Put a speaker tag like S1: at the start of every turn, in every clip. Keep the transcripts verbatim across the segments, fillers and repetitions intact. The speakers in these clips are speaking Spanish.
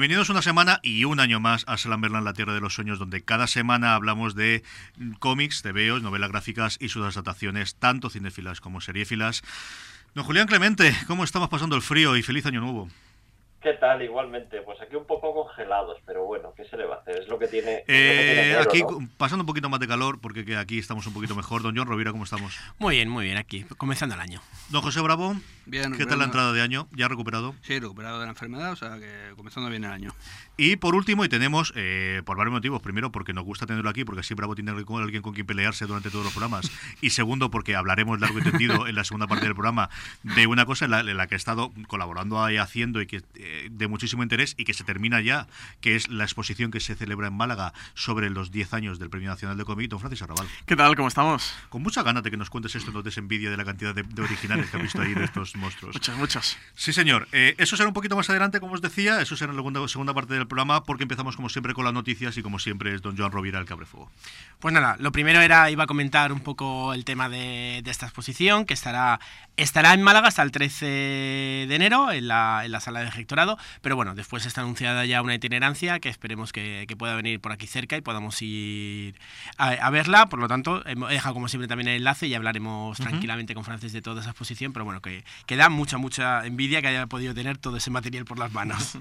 S1: Bienvenidos una semana y un año más a Slamberland, la tierra de los sueños, donde cada semana hablamos de cómics, tebeos, novelas gráficas y sus adaptaciones, tanto cinéfilas como seriéfilas. Don Julián Clemente, ¿cómo estamos pasando el frío y feliz año nuevo?
S2: ¿Qué tal? Igualmente, pues aquí un poco congelados, pero bueno, ¿qué se le va a hacer? Es lo que tiene,
S1: eh,
S2: lo que tiene enero,
S1: aquí
S2: ¿no?
S1: Pasando un poquito más de calor, porque aquí estamos un poquito mejor. Don John Rovira, ¿cómo estamos?
S3: Muy bien, muy bien, aquí, comenzando el año.
S1: Don José Bravo,
S4: bien,
S1: ¿qué
S4: bueno,
S1: tal la entrada de año? ¿Ya recuperado?
S4: Sí, recuperado de la enfermedad, o sea que comenzando bien el año.
S1: Y por último, y tenemos, eh, por varios motivos, primero porque nos gusta tenerlo aquí, porque así Bravo tiene alguien con quien pelearse durante todos los programas, y segundo porque hablaremos largo y tendido en la segunda parte del programa de una cosa en la, en la que he estado colaborando ahí haciendo y que eh, de muchísimo interés y que se termina ya, que es la exposición que se celebra en Málaga sobre los diez años del Premio Nacional de Cómic. Don Francis Arrabal.
S5: ¿Qué tal? ¿Cómo estamos?
S1: Con mucha ganas de que nos cuentes esto, nos des envidia de la cantidad de, de originales que has visto ahí de estos monstruos.
S5: Muchos, muchos.
S1: Sí, señor. Eh, eso será un poquito más adelante, como os decía, eso será en la segunda, segunda parte del programa, porque empezamos como siempre con las noticias y como siempre es don Joan Rovira el que abre fuego.
S3: Pues nada, lo primero era, iba a comentar un poco el tema de, de esta exposición, que estará estará en Málaga hasta el trece de enero en la, en la sala de rectorado, pero bueno, después está anunciada ya una itinerancia que esperemos que, que pueda venir por aquí cerca y podamos ir a, a verla. Por lo tanto, he dejado como siempre también el enlace y hablaremos uh-huh. tranquilamente con Francis de toda esa exposición, pero bueno, que, que da mucha, mucha envidia que haya podido tener todo ese material por las manos.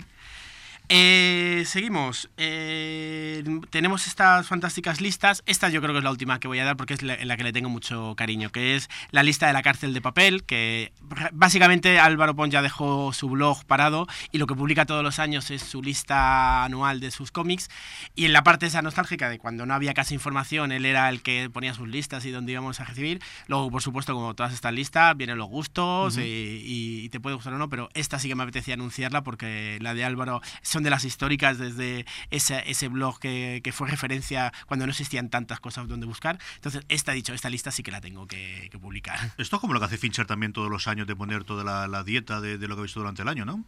S3: Eh, seguimos. Eh, tenemos estas fantásticas listas. Esta yo creo que es la última que voy a dar porque es la, en la que le tengo mucho cariño, que es la lista de La cárcel de papel, que básicamente Álvaro Pons ya dejó su blog parado y lo que publica todos los años es su lista anual de sus cómics, y en la parte esa nostálgica de cuando no había casi información, él era el que ponía sus listas y dónde íbamos a recibir. Luego, por supuesto, como todas estas listas, vienen los gustos uh-huh. y, y te puede gustar o no, pero esta sí que me apetecía anunciarla porque la de Álvaro son de las históricas desde ese, ese blog que, que fue referencia cuando no existían tantas cosas donde buscar. Entonces, esta, dicho, esta lista sí que la tengo que, que publicar.
S1: Esto es como lo que hace Fincher también todos los años, de poner toda la, la dieta de, de lo que ha visto durante el año, ¿no?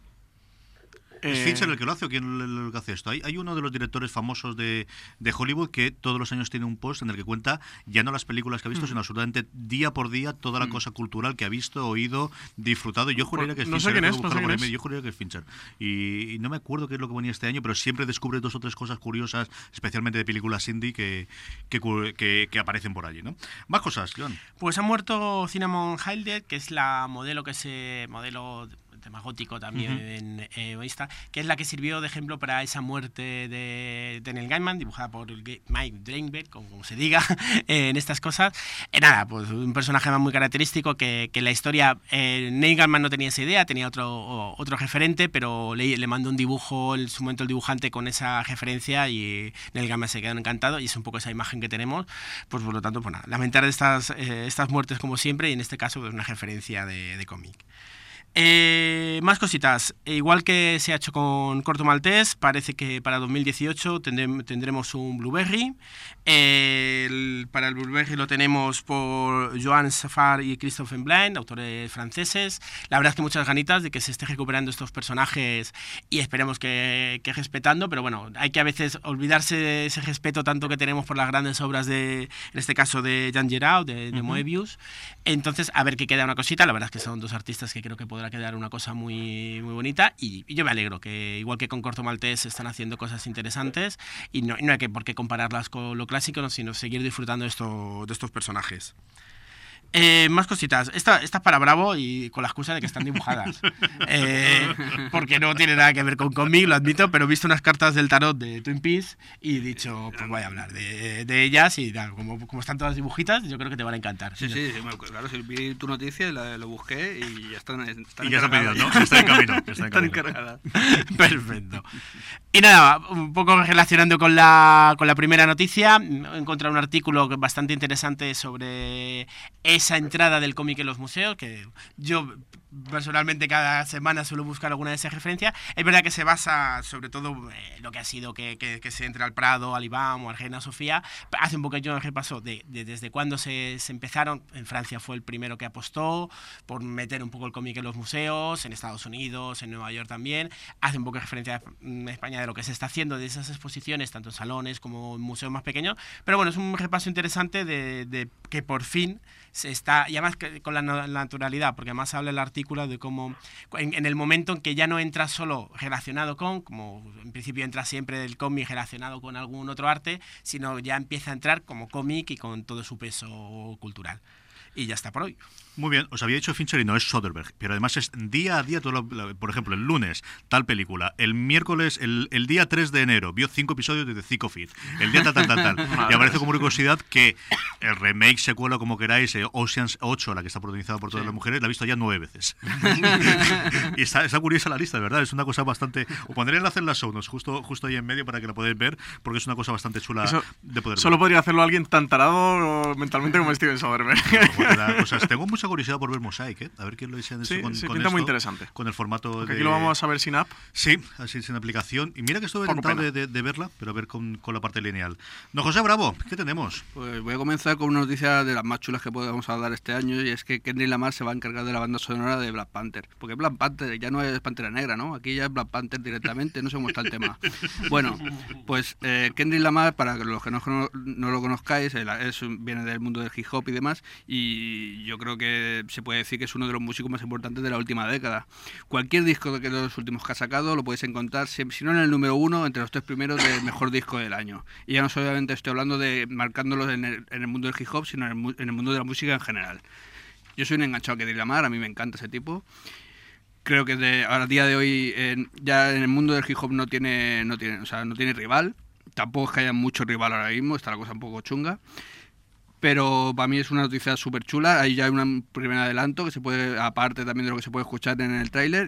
S1: ¿Es eh... Fincher el que lo hace o quién el que hace esto? Hay, hay uno de los directores famosos de, de Hollywood que todos los años tiene un post en el que cuenta ya no las películas que ha visto, mm. sino absolutamente día por día toda la mm. cosa cultural que ha visto, oído, disfrutado. Yo juraría que es
S5: no
S1: Fincher.
S5: Sé quién es, no sé quién es.
S1: Yo juraría que es Fincher. Y, y no me acuerdo qué es lo que ponía este año, pero siempre descubre dos o tres cosas curiosas, especialmente de películas indie, que, que, que, que aparecen por allí, ¿no? Más cosas, John.
S3: Pues ha muerto Cinnamon Hilder, que es la modelo que se... modelo... tema gótico también, uh-huh. en, eh, que es la que sirvió de ejemplo para esa muerte de, de Neil Gaiman, dibujada por Mike Drenberg, como, como se diga, eh, en estas cosas. Eh, nada, pues un personaje muy característico que, que la historia, eh, Neil Gaiman no tenía esa idea, tenía otro, otro referente, pero le, le mandó un dibujo en su momento el dibujante con esa referencia y Neil Gaiman se quedó encantado, y es un poco esa imagen que tenemos. Pues por lo tanto, pues nada, lamentar estas, eh, estas muertes como siempre, y en este caso pues una referencia de, de cómic. Eh, más cositas. Igual que se ha hecho con Corto Maltés, parece que para dos mil dieciocho tendremos, tendremos un Blueberry. Eh, el, para el Blueberry lo tenemos por Joan Safar y Christophe Blain, autores franceses. La verdad es que muchas ganitas de que se esté recuperando estos personajes y esperemos que, que respetando, pero bueno, hay que a veces olvidarse de ese respeto tanto que tenemos por las grandes obras de, en este caso de Jean Giraud, de, de uh-huh. Moebius. Entonces, a ver qué queda una cosita. La verdad es que son dos artistas que creo que podrán a quedar una cosa muy muy bonita, y, y yo me alegro que igual que con Corto Maltés están haciendo cosas interesantes y no, no hay que por qué compararlas con lo clásico, no, sino seguir disfrutando de, esto, de estos personajes. Eh, más cositas. Esta, esta es para Bravo y con la excusa de que están dibujadas. Eh, porque no tiene nada que ver con cómic, lo admito, pero he visto unas cartas del tarot de Twin Peaks y he dicho, pues voy a hablar de, de ellas y tal, como, como están todas dibujitas, yo creo que te van a encantar.
S4: Sí, sí, sí, claro, si vi tu noticia, la, lo busqué y ya están, están
S1: y ya se ha pedido, ¿no? Está en camino. Ya está en
S4: están
S1: camino.
S4: encargadas.
S3: Perfecto. Y nada, un poco relacionando con la, con la primera noticia, he encontrado un artículo bastante interesante sobre esa entrada del cómic en los museos, que yo personalmente cada semana suelo buscar alguna de esas referencias. Es verdad que se basa sobre todo en eh, lo que ha sido que, que, que se entre al Prado, al IBAM o al Reina Sofía. Hace un poquillo de repaso de, de desde cuándo se, se empezaron. En Francia fue el primero que apostó por meter un poco el cómic en los museos, en Estados Unidos, en Nueva York también. Hace un poco de referencia en España de lo que se está haciendo de esas exposiciones, tanto en salones como en museos más pequeños. Pero bueno, es un repaso interesante de, de que por fin se está, y además con la naturalidad, porque además habla el artículo artículos de cómo, en, en el momento en que ya no entra solo relacionado con, como en principio entra siempre del cómic relacionado con algún otro arte, sino ya empieza a entrar como cómic y con todo su peso cultural. Y ya está por hoy.
S1: Muy bien, os había dicho Fincher y no es Soderbergh, pero además es día a día, todo lo, por ejemplo, el lunes, tal película, el miércoles, el, el día tres de enero, vio cinco episodios de The Thick of It, el día tal, tal, tal, tal. Y aparece como curiosidad que el remake, secuela, como queráis, eh, Ocean's ocho, la que está protagonizada por todas sí. las mujeres, la he visto ya nueve veces. Y está, está curiosa la lista, de verdad, es una cosa bastante... Os pondré el enlace en las show notes, justo, justo ahí en medio para que la podáis ver, porque es una cosa bastante chula Eso, de poder ver.
S5: Solo podría hacerlo alguien tan tarado mentalmente como Steven Soderbergh.
S1: Cosas. Tengo mucha curiosidad por ver Mosaic, ¿eh? A ver qué lo dicen
S5: sí,
S1: con,
S5: sí,
S1: con
S5: pinta
S1: esto,
S5: muy interesante.
S1: Con el formato
S5: Porque
S1: de...
S5: aquí lo vamos a ver sin app.
S1: Sí, así sin aplicación. Y mira que estuve tentado de, de, de verla, pero a ver con, con la parte lineal. No, José Bravo, ¿qué tenemos?
S4: Pues voy a comenzar con una noticia de las más chulas que podemos hablar este año, y es que Kendrick Lamar se va a encargar de la banda sonora de Black Panther. Porque Black Panther ya no es Pantera Negra, ¿no? Aquí ya es Black Panther directamente, no sé cómo está el tema. Bueno, pues eh, Kendrick Lamar, para los que no, no lo conozcáis, es, viene del mundo del hip hop y demás, y yo creo que se puede decir que es uno de los músicos más importantes de la última década. Cualquier disco de los últimos que ha sacado lo podéis encontrar, si no en el número uno, entre los tres primeros del mejor disco del año. Y ya no solamente estoy hablando de marcándolo en el, en el mundo del hip hop, sino en el, en el mundo de la música en general. Yo soy un enganchado que Kendrick Lamar, a mí me encanta ese tipo. Creo que de, a día de hoy eh, ya en el mundo del hip hop no tiene, no tiene, o sea, no tiene rival. Tampoco es que haya mucho rival ahora mismo, está la cosa un poco chunga. Pero para mí es una noticia súper chula. Ahí ya hay un primer adelanto que se puede, aparte también de lo que se puede escuchar en el tráiler,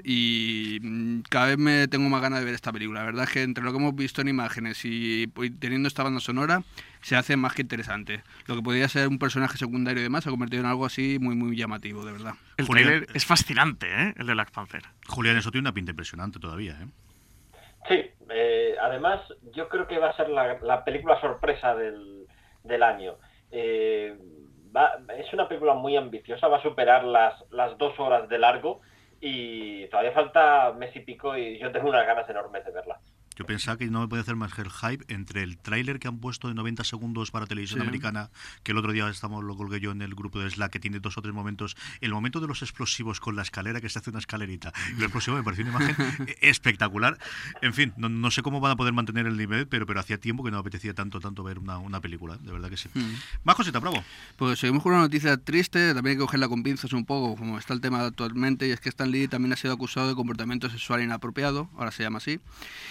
S4: y cada vez me tengo más ganas de ver esta película. La verdad es que entre lo que hemos visto en imágenes y teniendo esta banda sonora se hace más que interesante. Lo que podría ser un personaje secundario y demás se ha convertido en algo así muy muy llamativo, de verdad.
S5: El tráiler es fascinante, ¿eh? El de Black Panther.
S1: Julián, eso tiene una pinta impresionante todavía, ¿eh?
S2: Sí, eh, además yo creo que va a ser la, la película sorpresa del, del año. Eh, va, es una película muy ambiciosa, va a superar las, las dos horas de largo y todavía falta mes y pico y yo tengo unas ganas enormes de verla.
S1: Yo pensaba que no me puede hacer más que el hype entre el tráiler que han puesto de noventa segundos para televisión sí. americana, que el otro día estamos lo colgué yo en el grupo de Slack, que tiene dos o tres momentos, el momento de los explosivos con la escalera, que se hace una escalerita, y el explosivo me pareció una imagen espectacular. En fin, no, no sé cómo van a poder mantener el nivel, pero pero hacía tiempo que no me apetecía tanto tanto ver una, una película, de verdad que sí. Mm. Más cosita, Bravo.
S4: Pues seguimos con una noticia triste, también hay que cogerla con pinzas un poco, como está el tema actualmente, y es que Stan Lee también ha sido acusado de comportamiento sexual inapropiado, ahora se llama así.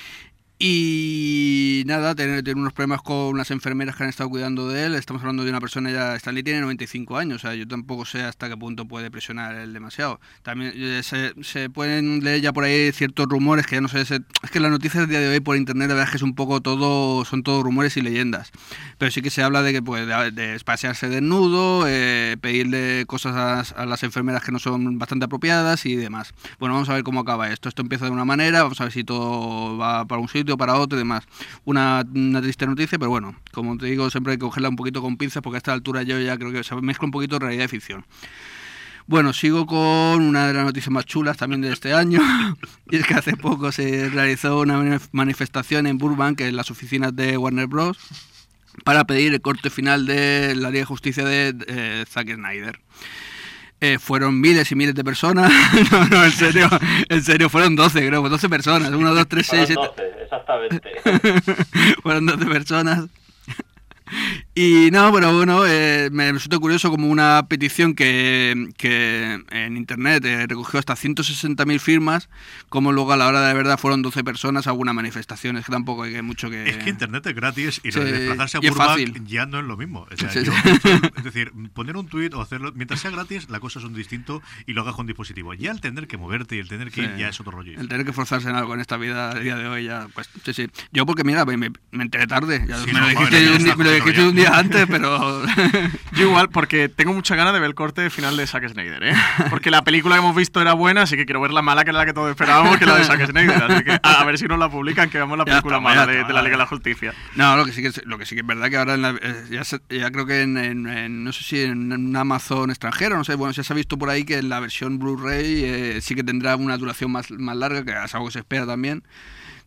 S4: Y nada, tiene, tiene unos problemas con unas enfermeras que han estado cuidando de él. Estamos hablando de una persona ya, Stan Lee tiene noventa y cinco años, o sea, yo tampoco sé hasta qué punto puede presionar él demasiado. También eh, se, se pueden leer ya por ahí ciertos rumores que ya no sé, se, es que las noticias del día de hoy por internet la verdad es que es un poco todo, son todos rumores y leyendas. Pero sí que se habla de que puede de, de pasearse desnudo, eh, pedirle cosas a, a las enfermeras que no son bastante apropiadas y demás. Bueno, vamos a ver cómo acaba esto. Esto empieza de una manera, vamos a ver si todo va para un sitio, para otro y demás. Una, una triste noticia, pero bueno, como te digo, siempre hay que cogerla un poquito con pinzas porque a esta altura yo ya creo que se mezcla un poquito realidad y ficción. Bueno, sigo con una de las noticias más chulas también de este año, y es que hace poco se realizó una manifestación en Burbank, en las oficinas de Warner Bros., para pedir el corte final de la Liga de Justicia de eh, Zack Snyder. Eh, fueron miles y miles de personas. no, no, en serio, en serio, fueron doce, creo, doce personas. uno, dos, tres, seis, siete.
S2: doce, exactamente.
S4: Fueron doce personas. Y no, pero bueno, eh, me resulta curioso como una petición que, que en internet eh, recogió hasta ciento sesenta mil firmas, como luego a la hora de la verdad fueron doce personas a alguna manifestación. Es que tampoco hay mucho que...
S1: Es que internet es gratis y lo
S4: sí,
S1: de desplazarse a Burbank ya no es lo mismo. O sea,
S4: sí,
S1: yo,
S4: sí.
S1: es decir, poner un tuit o hacerlo, mientras sea gratis, la cosa es un distinto y lo hagas con dispositivo. Ya el tener que moverte y el tener que
S4: sí.
S1: ir ya es otro rollo.
S4: El tener que forzarse en algo en esta vida, a día de hoy, ya, pues sí, sí. Yo porque mira, me, me enteré tarde. Ya,
S1: sí,
S4: me,
S1: no,
S4: lo dijiste,
S1: vale,
S4: un, me lo dijiste un día antes, pero...
S5: Yo igual, porque tengo mucha ganas de ver el corte final de Zack Snyder, ¿eh? Porque la película que hemos visto era buena, así que quiero ver la mala, que era la que todos esperábamos, que es la de Zack Snyder. Así que a, a ver si nos la publican, que veamos la película
S4: está,
S5: mala
S4: está,
S5: de, de la Liga de la Justicia.
S4: No, lo que sí que es, lo que sí que es verdad que ahora en la, eh, ya, se, ya creo que en, en, en no sé si en, en Amazon extranjero, no sé, bueno, ya se ha visto por ahí que en la versión Blu-ray eh, sí que tendrá una duración más, más larga, que es algo que se espera también.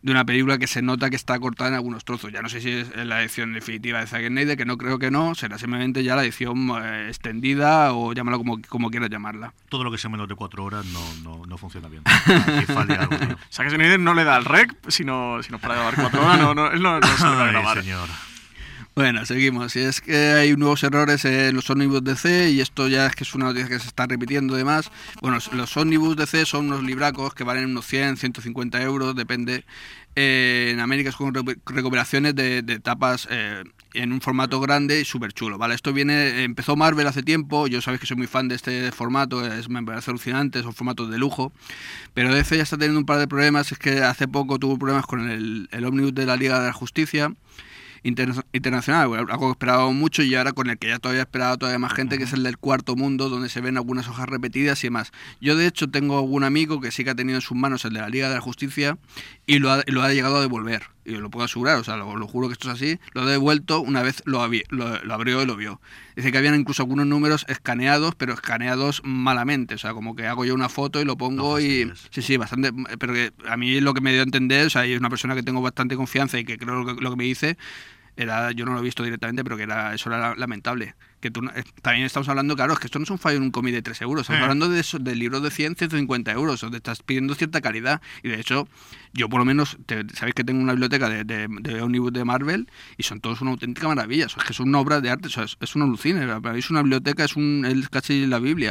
S4: de una película que se nota que está cortada en algunos trozos. Ya no sé si es la edición definitiva de Zack Snyder, que no creo que no, será simplemente ya la edición eh, extendida o llámala como, como quieras llamarla.
S1: Todo lo que sea menos de cuatro horas no, no, no funciona bien. Aquí falla algo, tío.
S5: Zack Snyder no le da el rec, sino, sino para grabar cuatro horas, no, no, él no, no se le va a grabar.
S1: Ay, señor.
S4: Bueno, seguimos. Y es que hay nuevos errores en los ómnibus D C y esto ya es que es una noticia que se está repitiendo además. Bueno, los ómnibus D C son unos libracos que valen unos cien, ciento cincuenta euros, depende. Eh, en América es con recuperaciones de, de tapas eh, en un formato grande y súper chulo, ¿vale? Esto viene, empezó Marvel hace tiempo, yo sabéis que soy muy fan de este formato, es, me parece alucinante, son formatos de lujo, pero D C ya está teniendo un par de problemas, es que hace poco tuvo problemas con el, el ómnibus de la Liga de la Justicia Interna- internacional, algo que esperaba mucho y ahora con el que ya todavía esperaba todavía más gente, que es el del Cuarto Mundo, donde se ven algunas hojas repetidas y demás. Yo de hecho tengo algún amigo que sí que ha tenido en sus manos el de la Liga de la Justicia y lo ha, lo ha llegado a devolver, y lo puedo asegurar, o sea, lo, lo juro que esto es así, lo ha devuelto una vez lo, avi- lo, lo abrió y lo vio. Dice que habían incluso algunos números escaneados, pero escaneados malamente, o sea, como que hago yo una foto y lo pongo
S1: No
S4: y...
S1: fastidies.
S4: Sí, sí, bastante, pero que a mí lo que me dio a entender, o sea, y es una persona que tengo bastante confianza y que creo lo que, lo que me dice... Era, yo no lo he visto directamente, pero que era eso era lamentable. Que tú, eh, también estamos hablando, claro, es que esto no es un fallo en un cómic de tres euros. Estamos
S1: Eh.
S4: hablando de, eso, de libros de cien, ciento cincuenta euros. Donde estás pidiendo cierta calidad. Y de hecho, yo por lo menos, te, sabéis que tengo una biblioteca de, de, de Omnibus de Marvel y son todos una auténtica maravilla. O sea, es que son una obra de arte, o sea, es, es un alucine. Para mí es una biblioteca, es, un, es casi la Biblia.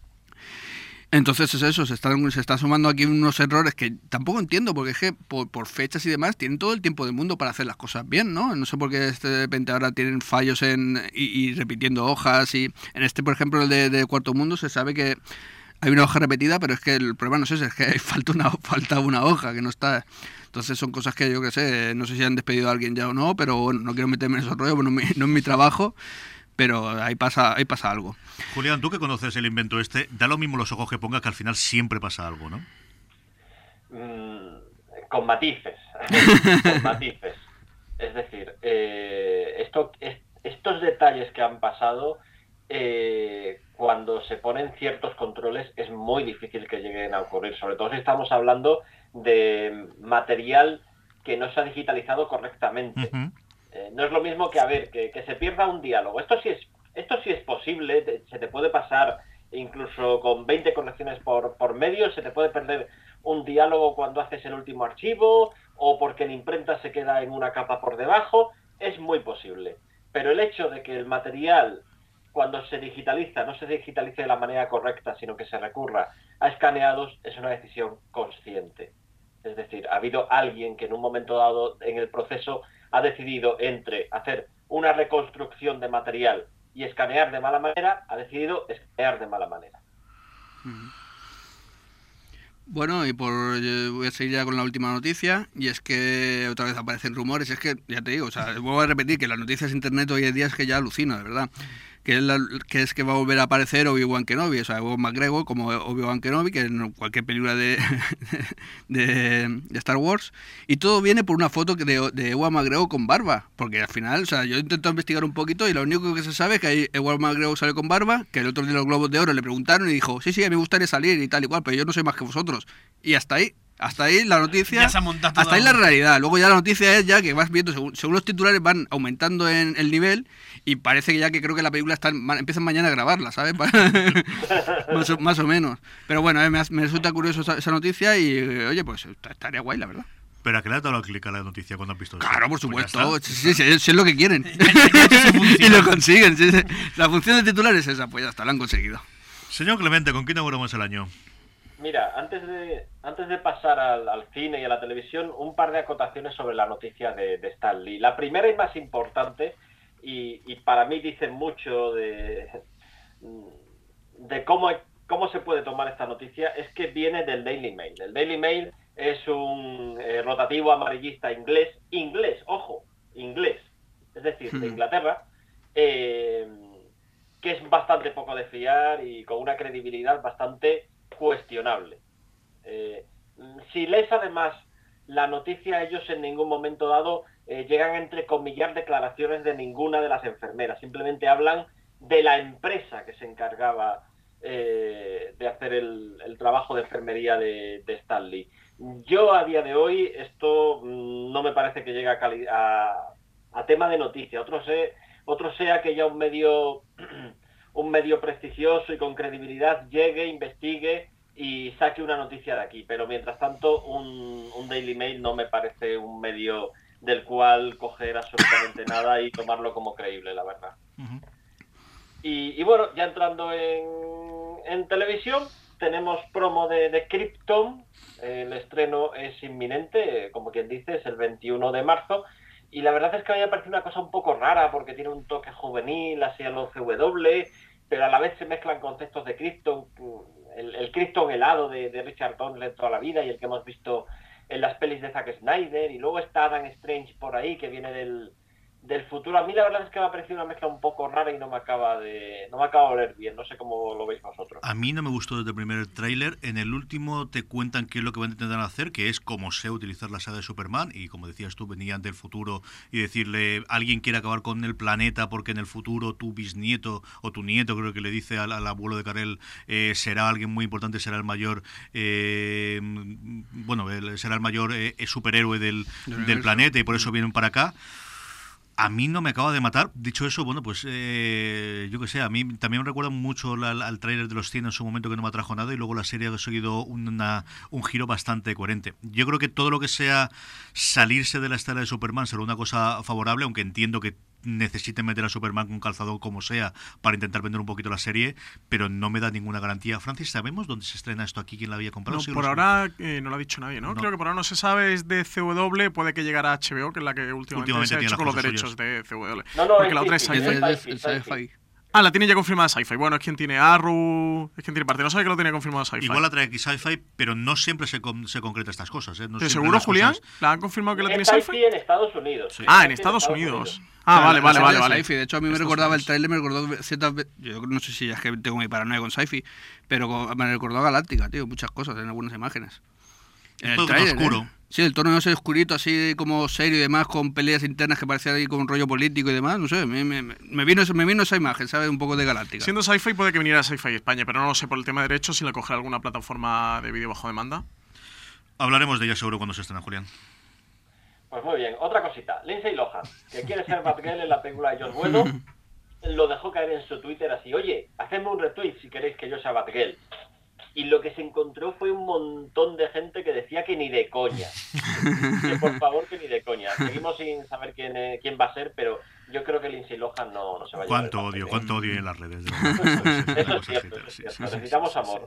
S4: Entonces es eso, se están, se están sumando aquí unos errores que tampoco entiendo, porque es que por, por fechas y demás tienen todo el tiempo del mundo para hacer las cosas bien, ¿no? No sé por qué este, de repente ahora tienen fallos en y, y repitiendo hojas. Y en este, por ejemplo, el de, de Cuarto Mundo, se sabe que hay una hoja repetida, pero es que el problema no es ese, es que falta una, falta una hoja que no está. Entonces son cosas que yo que sé, no sé si han despedido a alguien ya o no, pero bueno, no quiero meterme en esos rollos, bueno, no, no es mi trabajo. Pero ahí pasa, ahí pasa algo.
S1: Julián, tú que conoces el invento este, da lo mismo los ojos que pongas, que al final siempre pasa algo, ¿no?
S2: Mm, con matices. Con matices. Es decir, eh, esto, es, estos detalles que han pasado, eh, cuando se ponen ciertos controles, es muy difícil que lleguen a ocurrir. Sobre todo si estamos hablando de material que no se ha digitalizado correctamente.
S1: Uh-huh.
S2: Eh, no es lo mismo que, a ver, que, que se pierda un diálogo. Esto sí es, esto sí es posible, te, se te puede pasar incluso con veinte correcciones por, por medio, se te puede perder un diálogo cuando haces el último archivo, o porque en imprenta se queda en una capa por debajo, es muy posible. Pero el hecho de que el material, cuando se digitaliza, no se digitalice de la manera correcta, sino que se recurra a escaneados, es una decisión consciente. Es decir, ha habido alguien que en un momento dado en el proceso ha decidido entre hacer una reconstrucción de material y escanear de mala manera, ha decidido escanear de mala manera.
S4: Bueno, y por yo voy a seguir ya con la última noticia, y es que otra vez aparecen rumores, es que, ya te digo, o sea, vuelvo a repetir que las noticias de internet hoy en día es que ya alucino, de verdad. Que es, la, que es que va a volver a aparecer Obi-Wan Kenobi, o sea, Ewan McGregor como Obi-Wan Kenobi, que en cualquier película de, de, de Star Wars, y todo viene por una foto de, de Ewan McGregor con barba, porque al final, o sea, yo he intentado investigar un poquito y lo único que se sabe es que ahí Ewan McGregor sale con barba, que el otro día los Globos de Oro le preguntaron y dijo, sí, sí, a mí me gustaría salir y tal y cual, pero yo no soy más que vosotros, y hasta ahí. Hasta ahí la noticia,
S3: Ya se ha montado
S4: hasta ahí
S3: todo.
S4: la realidad. Luego ya la noticia es ya que vas viendo, según, según los titulares van aumentando en el nivel, y parece que ya que creo que la película está, empiezan mañana a grabarla, ¿sabes? más, o, más o menos. Pero bueno, eh, me, me resulta curioso esa, esa noticia y, eh, oye, pues estaría guay, la verdad.
S1: Pero ¿a qué le has dado clic a la noticia cuando has visto esto?
S4: Claro, por
S1: Pues ya
S4: supuesto.
S1: está.
S4: sí, sí, sí, sí, es lo que quieren.
S3: funciona.
S4: Y lo consiguen. Sí, sí. La función de titular es esa, pues ya está, la han conseguido.
S1: Señor Clemente, ¿con quién inauguramos el año?
S2: Mira, antes de, antes de pasar al, al cine y a la televisión, un par de acotaciones sobre la noticia de, de Stan Lee. La primera y más importante, y, y para mí dice mucho de, de cómo, cómo se puede tomar esta noticia, es que viene del Daily Mail. El Daily Mail es un eh, rotativo amarillista inglés, inglés, ojo, inglés, es decir, de Inglaterra, eh, que es bastante poco de fiar y con una credibilidad bastante cuestionable. Eh, si lees además la noticia, ellos en ningún momento dado eh, llegan a entrecomillar declaraciones de ninguna de las enfermeras, simplemente hablan de la empresa que se encargaba eh, de hacer el, el trabajo de enfermería de, de Stan Lee. Yo a día de hoy esto no me parece que llegue a, cali- a, a tema de noticia. Otro, sé, otro sea que ya un medio, un medio prestigioso y con credibilidad llegue, investigue y saque una noticia de aquí. Pero mientras tanto, un, un Daily Mail no me parece un medio del cual coger absolutamente nada y tomarlo como creíble, la verdad. Uh-huh. Y, y bueno, ya entrando en, en televisión, tenemos promo de, de Krypton. El estreno es inminente, como quien dice, es el veintiuno de marzo. Y la verdad es que a mí me parece una cosa un poco rara, porque tiene un toque juvenil, así a lo C W, pero a la vez se mezclan conceptos de Krypton, el, el Krypton helado de, de Richard Donner toda la vida y el que hemos visto en las pelis de Zack Snyder, y luego está Adam Strange por ahí, que viene del, del futuro. A mí la verdad es que me ha parecido una mezcla un poco rara y no me acaba de no me acaba de oler bien. No sé cómo lo veis vosotros.
S1: A mí no me gustó desde el primer tráiler. En el último te cuentan qué es lo que van a intentar hacer, que es como sea utilizar la saga de Superman, y como decías tú, venían del futuro y decirle, alguien quiere acabar con el planeta porque en el futuro tu bisnieto o tu nieto, creo que le dice al, al abuelo de Kal-El, eh, será alguien muy importante, será el mayor eh, bueno, el, será el mayor eh, superhéroe del, del planeta, y por eso vienen para acá. A mí no me acaba de matar. Dicho eso, bueno, pues eh, yo que sé, a mí también me recuerda mucho al, al tráiler de los cien en su momento, que no me atrajo nada, y luego la serie ha seguido una, un giro bastante coherente. Yo creo que todo lo que sea salirse de la estela de Superman será una cosa favorable, aunque entiendo que necesiten meter a Superman con calzado como sea para intentar vender un poquito la serie, pero no me da ninguna garantía. Francis, ¿sabemos dónde se estrena esto aquí? ¿Quién la había comprado?
S5: No,
S1: ¿Sí,
S5: por ahora eh, no lo ha dicho nadie, ¿no? no Creo que por ahora no se sabe, es de C W, puede que llegara a H B O, que es la que últimamente, últimamente se ha hecho con los derechos suyas. de C W.
S2: No, no,
S5: porque la otra es Sci-Fi. Ah, la tiene ya confirmada Sci-Fi. Bueno, es quien tiene Arrow, es quien tiene parte. No sabe que lo tiene confirmado Sci-Fi.
S1: Igual la trae aquí Sci-Fi, pero no siempre se, con, se concreta estas cosas, ¿eh? No
S5: ¿Pero seguro, Julián?
S1: Cosas...
S5: ¿La han confirmado que la tiene
S2: Sci-Fi?
S5: Sci-Fi?
S2: en Estados Unidos.
S5: Sí. Ah, en Estados, Estados Unidos. Unidos. Ah, o sea, vale, vale, vale, vale.
S4: Sci-Fi. De hecho, a mí me recordaba el trailer, me recordó ciertas veces. Yo no sé si es que tengo mi paranoia con Sci-Fi, pero me recordó a Galáctica, tío, muchas cosas en algunas imágenes.
S1: En el trailer, oscuro.
S4: ¿eh? Sí, el tono ese oscurito, así como serio y demás, con peleas internas que parecía ahí con un rollo político y demás, no sé, me, me, me, vino, me vino esa imagen, ¿sabes? Un poco de Galáctica.
S5: Siendo Sci-Fi puede que viniera Sci-Fi España, pero no lo sé por el tema de derechos si la cogerá alguna plataforma de vídeo bajo demanda.
S1: Hablaremos de ella seguro cuando se estrena, Julián.
S2: Pues muy bien, otra cosita. Lindsay Lohan, que quiere ser Batgirl en la película de Joss Whedon, lo dejó caer en su Twitter así, oye, hacedme un retweet si queréis que yo sea Batgirl. Y lo que se encontró fue un montón de gente que decía que ni de coña. Que por favor, que ni de coña. Seguimos sin saber quién, eh, quién va a ser, pero yo creo que Lindsay Lohan no, no se va a llevar.
S1: Cuánto odio, cuánto odio en las redes. De
S2: eso es cierto, eso es cierto. Necesitamos amor.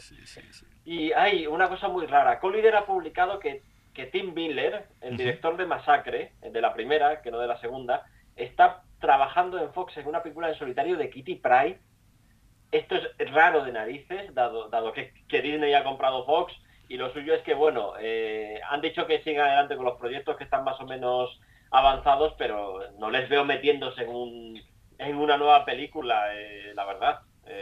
S2: Y hay una cosa muy rara. Collider ha publicado que, que Tim Miller, el director de Masacre, de la primera, que no de la segunda, está trabajando en Fox en una película en solitario de Kitty Pryde. Esto es raro de narices, dado, dado que, que Disney ha comprado Fox, y lo suyo es que, bueno, eh, han dicho que sigan adelante con los proyectos que están más o menos avanzados, pero no les veo metiéndose en, un, en una nueva película, eh, la verdad.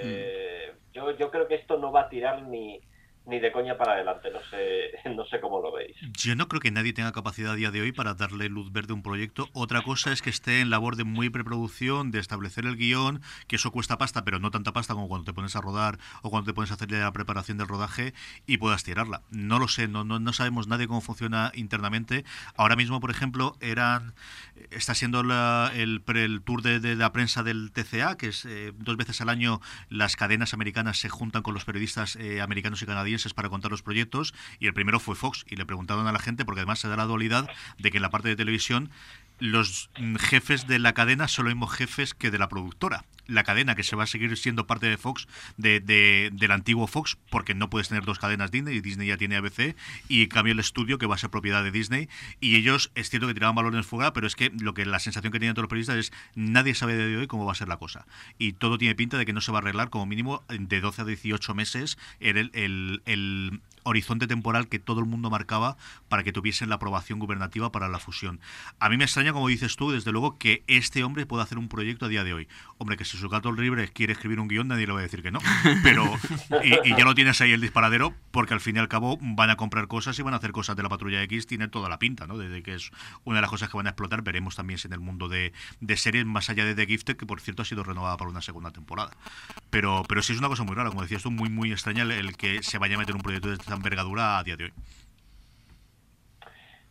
S2: Eh, mm. yo, yo creo que esto no va a tirar ni, ni de coña para adelante, no sé, no sé cómo lo veis.
S1: Yo no creo que nadie tenga capacidad a día de hoy para darle luz verde a un proyecto. Otra cosa es que esté en labor de muy preproducción, de establecer el guión, que eso cuesta pasta, pero no tanta pasta como cuando te pones a rodar o cuando te pones a hacer la preparación del rodaje y puedas tirarla. No lo sé, no, no, no sabemos nadie cómo funciona internamente. Ahora mismo, por ejemplo, eran está siendo la, el, el tour de, de la prensa del T C A, que es eh, dos veces al año las cadenas americanas se juntan con los periodistas eh, americanos y canadienses para contar los proyectos, y el primero fue Fox, y le preguntaron a la gente, porque además se da la dualidad de que en la parte de televisión los jefes de la cadena son los mismos jefes que de la productora. La cadena, que se va a seguir siendo parte de Fox, de, de, del antiguo Fox, porque no puedes tener dos cadenas Disney, y Disney ya tiene A B C, y en cambio el estudio, que va a ser propiedad de Disney, y ellos, es cierto que tiraban balones fuera, pero es que lo que la sensación que tenían todos los periodistas es, nadie sabe de hoy cómo va a ser la cosa, y todo tiene pinta de que no se va a arreglar como mínimo de doce a dieciocho meses el, el, el horizonte temporal que todo el mundo marcaba para que tuviesen la aprobación gubernativa para la fusión. A mí me extraña, como dices tú, desde luego, que este hombre pueda hacer un proyecto a día de hoy. Hombre, que si su gato libre quiere escribir un guión, nadie le va a decir que no. Pero y, y ya lo tienes ahí el disparadero, porque al fin y al cabo van a comprar cosas y van a hacer cosas de la Patrulla X, tiene toda la pinta, ¿no? Desde que es una de las cosas que van a explotar. Veremos también si en el mundo de, de series, más allá de The Gifted, que por cierto ha sido renovada para una segunda temporada. Pero, pero sí es una cosa muy rara, como decías tú, muy, muy extraña el, el que se vaya a meter un proyecto de esta envergadura a día de hoy.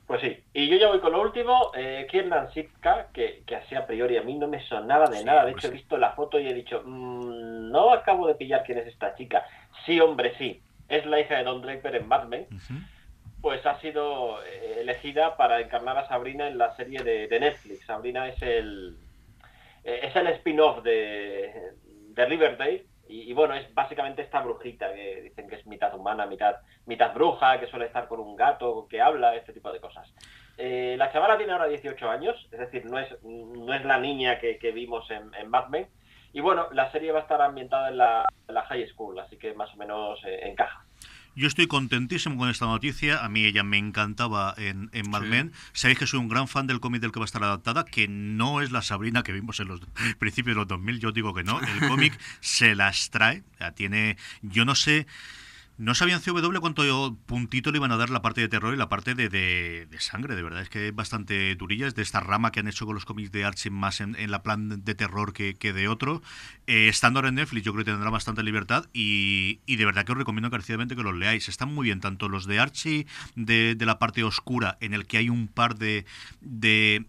S2: Pues sí, y yo ya voy con lo último, eh, Kiernan Shipka, que, que así a priori a mí no me sonaba de
S1: Sí,
S2: nada, de
S1: pues
S2: hecho he
S1: sí.
S2: visto la foto y he dicho, mmm, no acabo de pillar quién es esta chica. Sí, hombre, sí, es la hija de Don Draper en Mad Men,
S1: Ujú.
S2: pues ha sido eh, elegida para encarnar a Sabrina en la serie de, de Netflix. Sabrina es el, eh, es el spin-off de, de Riverdale. Y, y bueno, es básicamente esta brujita que dicen que es mitad humana, mitad, mitad bruja, que suele estar con un gato, que habla, este tipo de cosas. Eh, la chavala tiene ahora dieciocho años, es decir, no es, no es la niña que, que vimos en, en Mad Men. Y bueno, la serie va a estar ambientada en la, en la high school, así que más o menos eh, encaja.
S1: Yo estoy contentísimo con esta noticia. A mí ella me encantaba en, en Mad
S4: Sí.
S1: Men. Sabéis que soy un gran fan del cómic del que va a estar adaptada, que no es la Sabrina que vimos en los principios de los dos mil. Yo digo que no. El cómic se las trae. Ya tiene, yo no sé. No sabía en C W cuánto puntito le iban a dar la parte de terror y la parte de, de, de sangre, de verdad. Es que es bastante durilla, es de esta rama que han hecho con los cómics de Archie más en, en la plan de terror que, que de otro. Eh, estando ahora en Netflix yo creo que tendrá bastante libertad y, y de verdad que os recomiendo encarecidamente que los leáis. Están muy bien, tanto los de Archie de, de la parte oscura, en el que hay un par de... de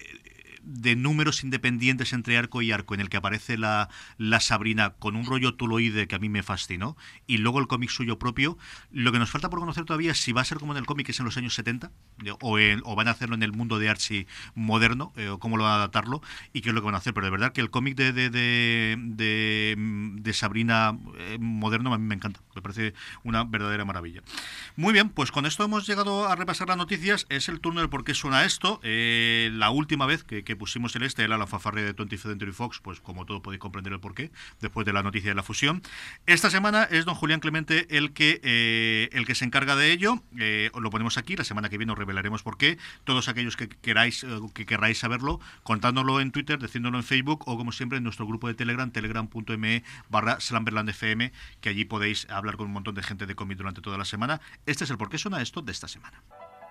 S1: de números independientes entre arco y arco en el que aparece la, la Sabrina con un rollo tuloide que a mí me fascinó y luego el cómic suyo propio. Lo que nos falta por conocer todavía es si va a ser como en el cómic que es en los años setenta o, en, o van a hacerlo en el mundo de Archie moderno eh, o cómo lo van a adaptarlo y qué es lo que van a hacer, pero de verdad que el cómic de, de, de, de, de Sabrina eh, moderno a mí me encanta, me parece una verdadera maravilla. Muy bien, pues con esto hemos llegado a repasar las noticias. Es el turno del por qué suena esto. Eh, la última vez que, que pusimos el este era la fanfarria de twentieth Century Fox, pues como todo podéis comprender el porqué, después de la noticia de la fusión. Esta semana es don Julián Clemente el que eh, el que se encarga de ello. Eh, os lo ponemos aquí, la semana que viene os revelaremos por qué. Todos aquellos que queráis, eh, que querráis saberlo, contádnoslo en Twitter, decídnoslo en Facebook o como siempre en nuestro grupo de Telegram, telegram.me barra slamberlandfm, que allí podéis hablar con un montón de gente de cómic durante toda la semana. Este es el por qué suena esto de esta semana.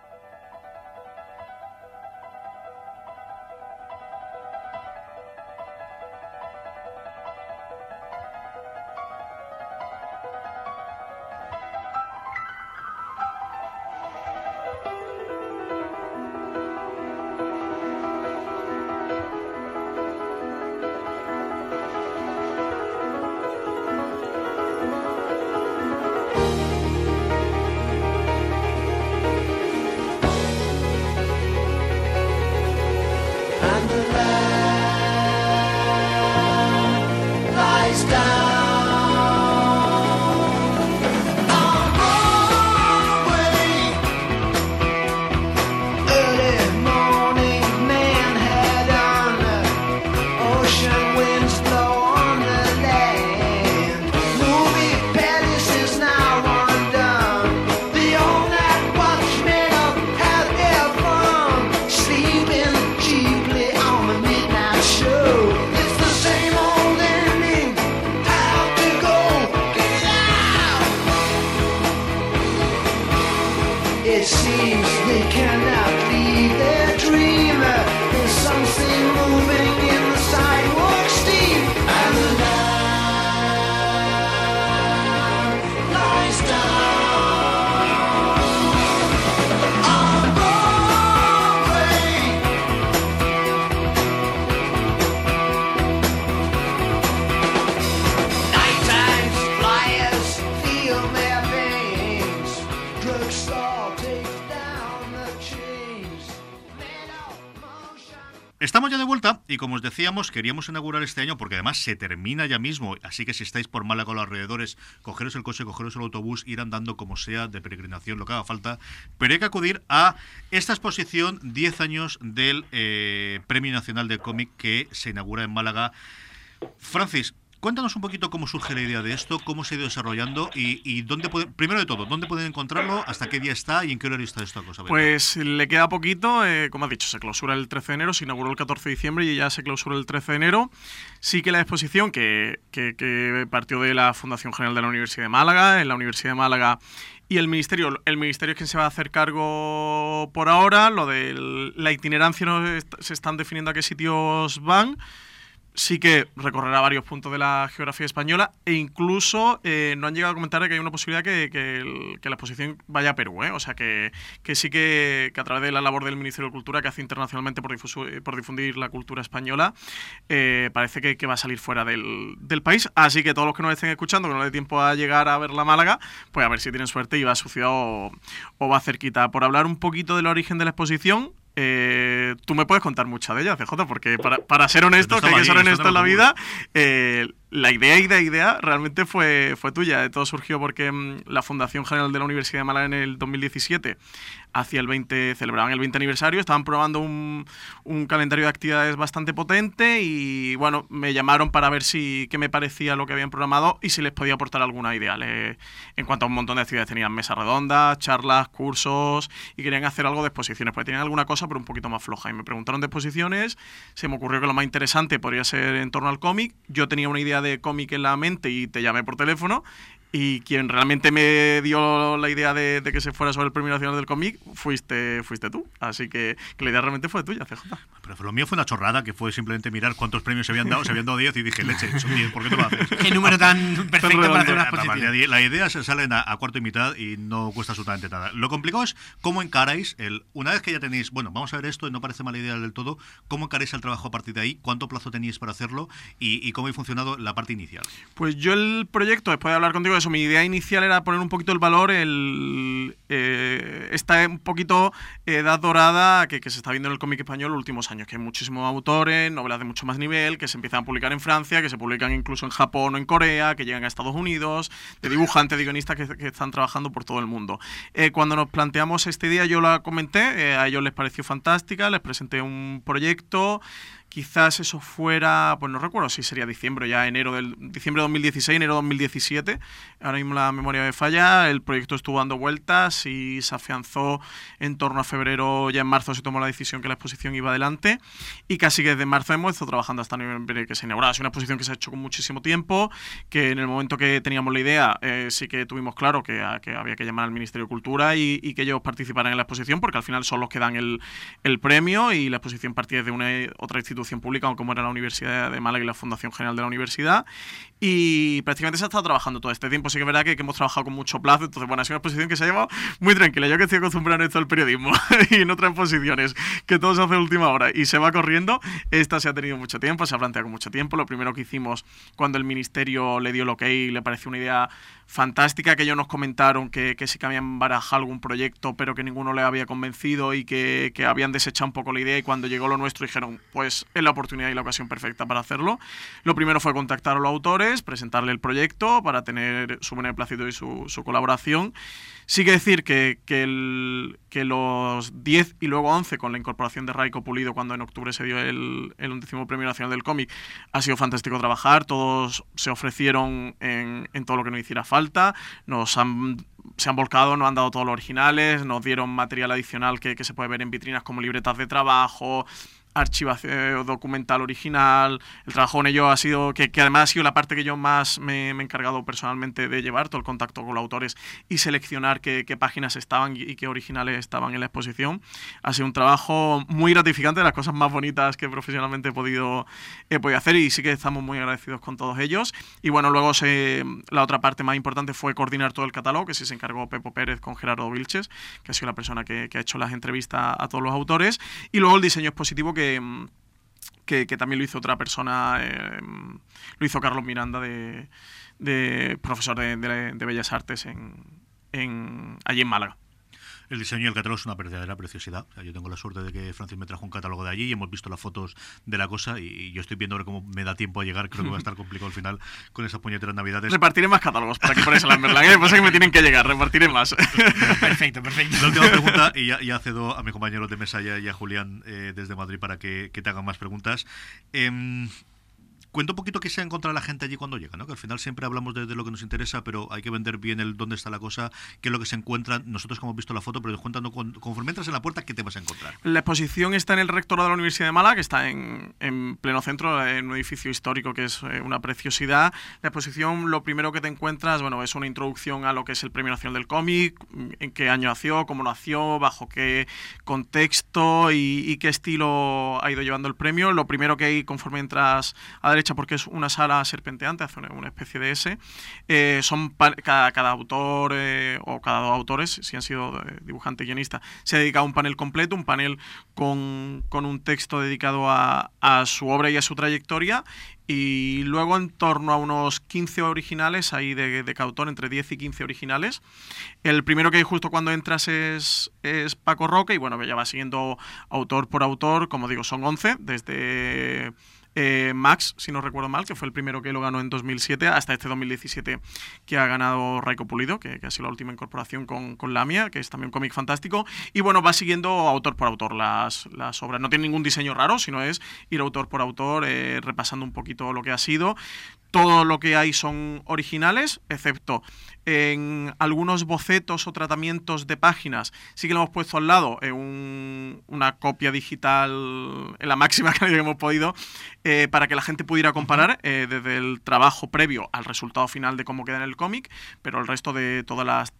S1: Estamos ya de vuelta y como os decíamos, queríamos inaugurar este año porque además se termina ya mismo, así que si estáis por Málaga o los alrededores, cogeros el coche, cogeros el autobús, ir andando como sea, de peregrinación, lo que haga falta, pero hay que acudir a esta exposición diez años del eh, Premio Nacional de Cómic que se inaugura en Málaga. Francis, cuéntanos un poquito cómo surge la idea de esto, cómo se ha ido desarrollando y, y dónde puede, primero de todo, dónde pueden encontrarlo, hasta qué día está y en qué horario está esta cosa.
S5: Pues le queda poquito, eh, como has dicho, se clausura el trece de enero, se inauguró el catorce de diciembre y ya se clausura el trece de enero. Sí que la exposición que, que, que partió de la Fundación General de la Universidad de Málaga, en la Universidad de Málaga y el Ministerio, el Ministerio es quien se va a hacer cargo por ahora, lo de la itinerancia no se están definiendo a qué sitios van. sí que recorrerá varios puntos de la geografía española e incluso eh, no han llegado a comentar que hay una posibilidad que, que, el, que la exposición vaya a Perú, ¿eh? O sea que, que sí que, que a través de la labor del Ministerio de Cultura que hace internacionalmente por, difuso, por difundir la cultura española, eh, parece que, que va a salir fuera del, del país. Así que todos los que nos estén escuchando, que no les dé tiempo a llegar a ver la Málaga, pues a ver si tienen suerte y va a su ciudad o, o va cerquita. Por hablar un poquito del origen de la exposición, Eh, tú me puedes contar mucha de ella, C J, porque para, para ser honesto, que hay que ser honesto en la vida, eh, la idea, idea, idea realmente fue, fue tuya. Todo surgió porque mmm, la Fundación General de la Universidad de Málaga en el dos mil diecisiete hacia el veinte, celebraban el veinte aniversario, estaban probando un, un calendario de actividades bastante potente y bueno, me llamaron para ver si qué me parecía lo que habían programado y si les podía aportar alguna idea. Le, en cuanto a un montón de actividades, tenían mesas redondas, charlas, cursos y querían hacer algo de exposiciones, porque tenían alguna cosa pero un poquito más floja y me preguntaron de exposiciones, se me ocurrió que lo más interesante podría ser en torno al cómic. Yo tenía una idea de cómic en la mente y te llamé por teléfono. Y quien realmente me dio la idea de, de que se fuera sobre el Premio Nacional del Cómic fuiste, fuiste tú. Así que, que la idea realmente fue tuya, C J.
S1: Pero lo mío fue una chorrada, que fue simplemente mirar cuántos premios se habían dado. Se habían dado diez y dije, leche, son diez, ¿por qué te lo haces?
S3: Qué número tan perfecto para hacer una exposición.
S1: La idea se salen a, a cuarto y mitad y no cuesta absolutamente nada. Lo complicado es cómo encaráis, el una vez que ya tenéis, bueno, vamos a ver esto y no parece mala idea del todo, cómo encaráis el trabajo a partir de ahí, cuánto plazo teníais para hacerlo y, y cómo ha funcionado la parte inicial.
S5: Pues yo el proyecto, después de hablar contigo de eso, mi idea inicial era poner un poquito el valor, el, eh, esta un poquito edad dorada que, que se está viendo en el cómic español en los últimos años, que hay muchísimos autores, novelas de mucho más nivel, que se empiezan a publicar en Francia, que se publican incluso en Japón o en Corea, que llegan a Estados Unidos, de dibujantes, de guionistas que, que están trabajando por todo el mundo. Eh, cuando nos planteamos esta idea, yo la comenté, eh, a ellos les pareció fantástica, les presenté un proyecto. Quizás eso fuera, pues no recuerdo si sería diciembre, ya enero del diciembre de dos mil dieciséis, enero de dos mil diecisiete. Ahora mismo la memoria me falla. El proyecto estuvo dando vueltas y se afianzó en torno a febrero. Ya en marzo se tomó la decisión que la exposición iba adelante y casi que desde marzo hemos estado trabajando hasta noviembre que se inauguraba. Es una exposición que se ha hecho con muchísimo tiempo, que en el momento que teníamos la idea eh, sí que tuvimos claro que, que había que llamar al Ministerio de Cultura y, y que ellos participaran en la exposición, porque al final son los que dan el, el premio y la exposición partía de una otra institución pública como era la Universidad de Málaga y la Fundación General de la Universidad, y prácticamente se ha estado trabajando todo este tiempo. Sí que es verdad que, que hemos trabajado con mucho plazo, entonces bueno, ha sido una exposición que se ha llevado muy tranquila. Yo que estoy acostumbrado a esto al periodismo y en otras exposiciones que todo se hace a última hora y se va corriendo, esta se ha tenido mucho tiempo, se ha planteado con mucho tiempo. Lo primero que hicimos cuando el Ministerio le dio el ok y le pareció una idea fantástica, que ellos nos comentaron que, que sí que habían barajado algún proyecto pero que ninguno les había convencido y que, que habían desechado un poco la idea, y cuando llegó lo nuestro dijeron, pues es la oportunidad y la ocasión perfecta para hacerlo. Lo primero fue contactar a los autores, presentarle el proyecto para tener su beneplácito y su, su colaboración. Sí que decir que, que, el, que los diez y luego once, con la incorporación de Raico Pulido cuando en octubre se dio el, el undécimo Premio Nacional del Cómic, ha sido fantástico trabajar. Todos se ofrecieron en, en todo lo que nos hiciera falta, nos han, se han volcado, nos han dado todos los originales, nos dieron material adicional que, que se puede ver en vitrinas como libretas de trabajo, archivación documental original. El trabajo en ello ha sido, que, que además ha sido la parte que yo más me, me he encargado personalmente de llevar, todo el contacto con los autores y seleccionar qué, qué páginas estaban y qué originales estaban en la exposición. Ha sido un trabajo muy gratificante, de las cosas más bonitas que profesionalmente he podido, he podido hacer, y sí que estamos muy agradecidos con todos ellos. Y bueno, luego se, la otra parte más importante fue coordinar todo el catálogo, que sí se encargó Pepo Pérez con Gerardo Vilches, que ha sido la persona que, que ha hecho las entrevistas a todos los autores, y luego el diseño expositivo que Que, que también lo hizo otra persona, eh, lo hizo Carlos Miranda, de, de profesor de, de, de Bellas Artes en, en, allí en Málaga.
S1: El diseño y el catálogo es una verdadera preciosidad. O sea, yo tengo la suerte de que Francis me trajo un catálogo de allí y hemos visto las fotos de la cosa, y yo estoy viendo ahora cómo me da tiempo a llegar. Creo que va a estar complicado al final con esas puñeteras navidades.
S5: Repartiré más catálogos para que ponéis el Amberland, ¿eh? Pasa que me tienen que llegar, repartiré más.
S3: Perfecto, perfecto.
S1: La última pregunta, y ya, ya cedo a mis compañeros de mesa y a, y a Julián eh, desde Madrid para que, que te hagan más preguntas. Eh, Cuenta un poquito qué se encuentra la gente allí cuando llega, ¿no? Que al final siempre hablamos de, de lo que nos interesa, pero hay que vender bien el dónde está la cosa, qué es lo que se encuentra. Nosotros como hemos visto la foto, pero cuéntanos, conforme entras en la puerta, ¿qué te vas a encontrar?
S5: La exposición está en el rectorado de la Universidad de Málaga, que está en, en pleno centro, en un edificio histórico que es una preciosidad. La exposición, lo primero que te encuentras, bueno, es una introducción a lo que es el Premio Nacional del Cómic, en qué año nació, cómo nació, bajo qué contexto y, y qué estilo ha ido llevando el premio. Lo primero que hay conforme entras a la derecha, porque es una sala serpenteante, hace una, una especie de S, eh, son cada, cada autor eh, o cada dos autores, si han sido eh, dibujante y guionista, se ha dedicado a un panel completo, un panel con, con un texto dedicado a, a su obra y a su trayectoria. Y luego en torno a unos quince originales, ahí de, de cada autor, entre diez y quince originales. El primero que hay justo cuando entras es, es Paco Roca, y bueno, ya va siguiendo autor por autor, como digo, son once, desde eh, Max, si no recuerdo mal, que fue el primero que lo ganó en dos mil siete, hasta este dos mil diecisiete que ha ganado Raiko Pulido, que, que ha sido la última incorporación con, con Lamia, que es también un cómic fantástico. Y bueno, va siguiendo autor por autor las, las obras. No tiene ningún diseño raro, sino es ir autor por autor, eh, repasando un poquito lo que ha sido. Todo lo que hay son originales, excepto en algunos bocetos o tratamientos de páginas. Sí que lo hemos puesto al lado en un, una copia digital en la máxima calidad que hemos podido, eh, para que la gente pudiera comparar eh, desde el trabajo previo al resultado final de cómo queda en el cómic, pero el resto de todas las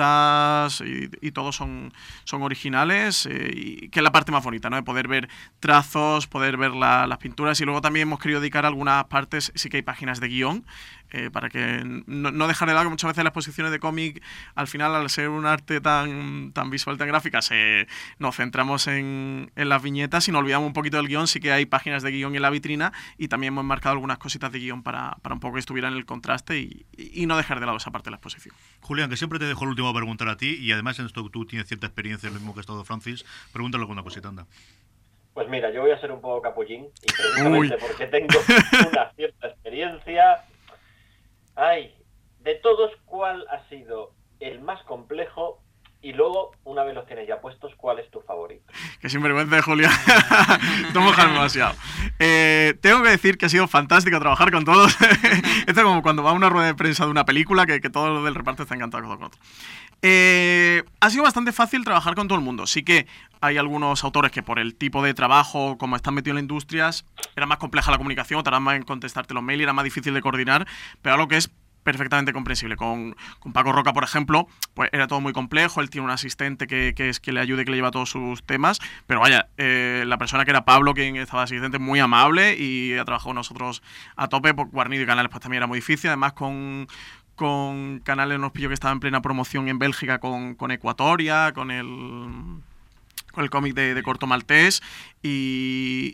S5: tintas y, y todo son, son originales, eh, y que es la parte más bonita, ¿no? De poder ver trazos, poder ver la, las pinturas, y luego también hemos querido dedicar algunas partes, sí que hay páginas de guión, eh, para que no, no dejar de lado que muchas veces las exposiciones de cómic, al final, al ser un arte tan, tan visual, tan gráfica, se, nos centramos en, en las viñetas y nos olvidamos un poquito del guión. Sí que hay páginas de guión en la vitrina, y también hemos marcado algunas cositas de guión para, para un poco que estuvieran en el contraste y, y no dejar de lado esa parte de la exposición.
S1: Julián, que siempre te dejo el último a preguntar a ti, y además en esto tú tienes cierta experiencia, lo mismo que ha estado Francis, pregúntale alguna cosita, anda.
S2: Pues mira, yo voy a ser un poco capullín, y precisamente Uy. porque tengo una cierta experiencia. Ay, de todos, ¿cuál ha sido el más complejo? Y luego, una vez los tienes ya puestos, ¿cuál es tu favorito?
S5: Qué sinvergüenza, Julián. No mojarme demasiado. Eh, tengo que decir que ha sido fantástico trabajar con todos. Esto es como cuando va a una rueda de prensa de una película, que, que todos los del reparto están encantados con otro. Eh, ha sido bastante fácil trabajar con todo el mundo. Sí que hay algunos autores que por el tipo de trabajo, como están metidos en la industria, era más compleja la comunicación, tardaban más en contestarte los mails, era más difícil de coordinar, pero algo que es perfectamente comprensible. Con, con Paco Roca, por ejemplo, pues era todo muy complejo. Él tiene un asistente que, que es que le ayude, que le lleva todos sus temas, pero vaya, eh, la persona que era Pablo, quien estaba asistente, muy amable y ha trabajado con nosotros a tope. Por Guarnido y Canales pues también era muy difícil. Además, con con Canales nos pilló que estaba en plena promoción en Bélgica con, con Ecuatoria, con el con el cómic de, de Corto Maltés, y,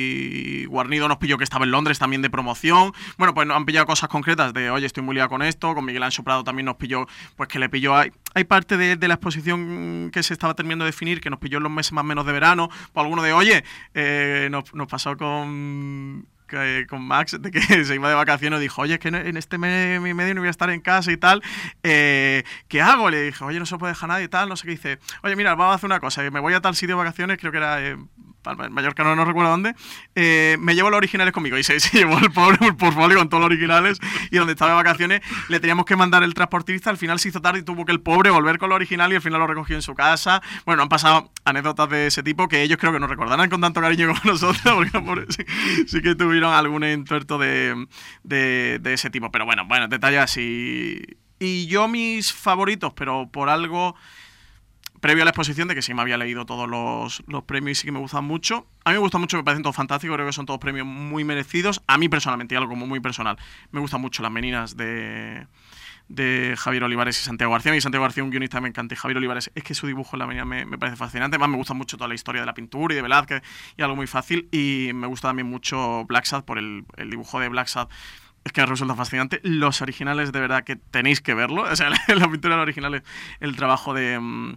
S5: y Guarnido nos pilló que estaba en Londres también de promoción. Bueno, pues nos han pillado cosas concretas de, oye, estoy muy liado con esto. Con Miguel Ancho Prado también nos pilló, pues que le pilló, hay, hay parte de, de la exposición que se estaba terminando de definir, que nos pilló en los meses más o menos de verano, pues alguno de, oye, eh, nos, nos pasó con... Que, con Max, de que se iba de vacaciones, dijo, oye, es que en este mes y medio no voy a estar en casa y tal, eh, ¿qué hago? Le dije, oye, no se puede dejar nadie y tal, no sé qué. Dice, oye, mira, vamos a hacer una cosa, me voy a tal sitio de vacaciones, creo que era eh, en Mallorca, no, no recuerdo dónde, eh, me llevo los originales conmigo, y se, se llevó el pobre un portfolio con todos los originales, y donde estaba de vacaciones le teníamos que mandar el transportista, al final se hizo tarde y tuvo que el pobre volver con los originales, y al final lo recogió en su casa. Bueno, han pasado anécdotas de ese tipo que ellos creo que nos recordarán con tanto cariño como nosotros, porque pobre, sí, sí que tuvieron algún entuerto de, de, de ese tipo, pero bueno, bueno, detalles así. Y yo mis favoritos, pero por algo previo a la exposición, de que sí me había leído todos los, los premios y sí que me gustan mucho. A mí me gustan mucho, me parecen todos fantásticos, creo que son todos premios muy merecidos. A mí personalmente, y algo como muy personal, me gustan mucho Las Meninas de... de Javier Olivares y Santiago García. Y Santiago García, un guionista que me encanta, y Javier Olivares, es que su dibujo en La Menina me, me parece fascinante. Además, me gusta mucho toda la historia de la pintura y de Velázquez, y algo muy fácil. Y me gusta también mucho Black Sad, por el, el dibujo de Black Sad. Es que resulta fascinante. Los originales, de verdad, que tenéis que verlo. O sea, la, la pintura de los originales, el trabajo de...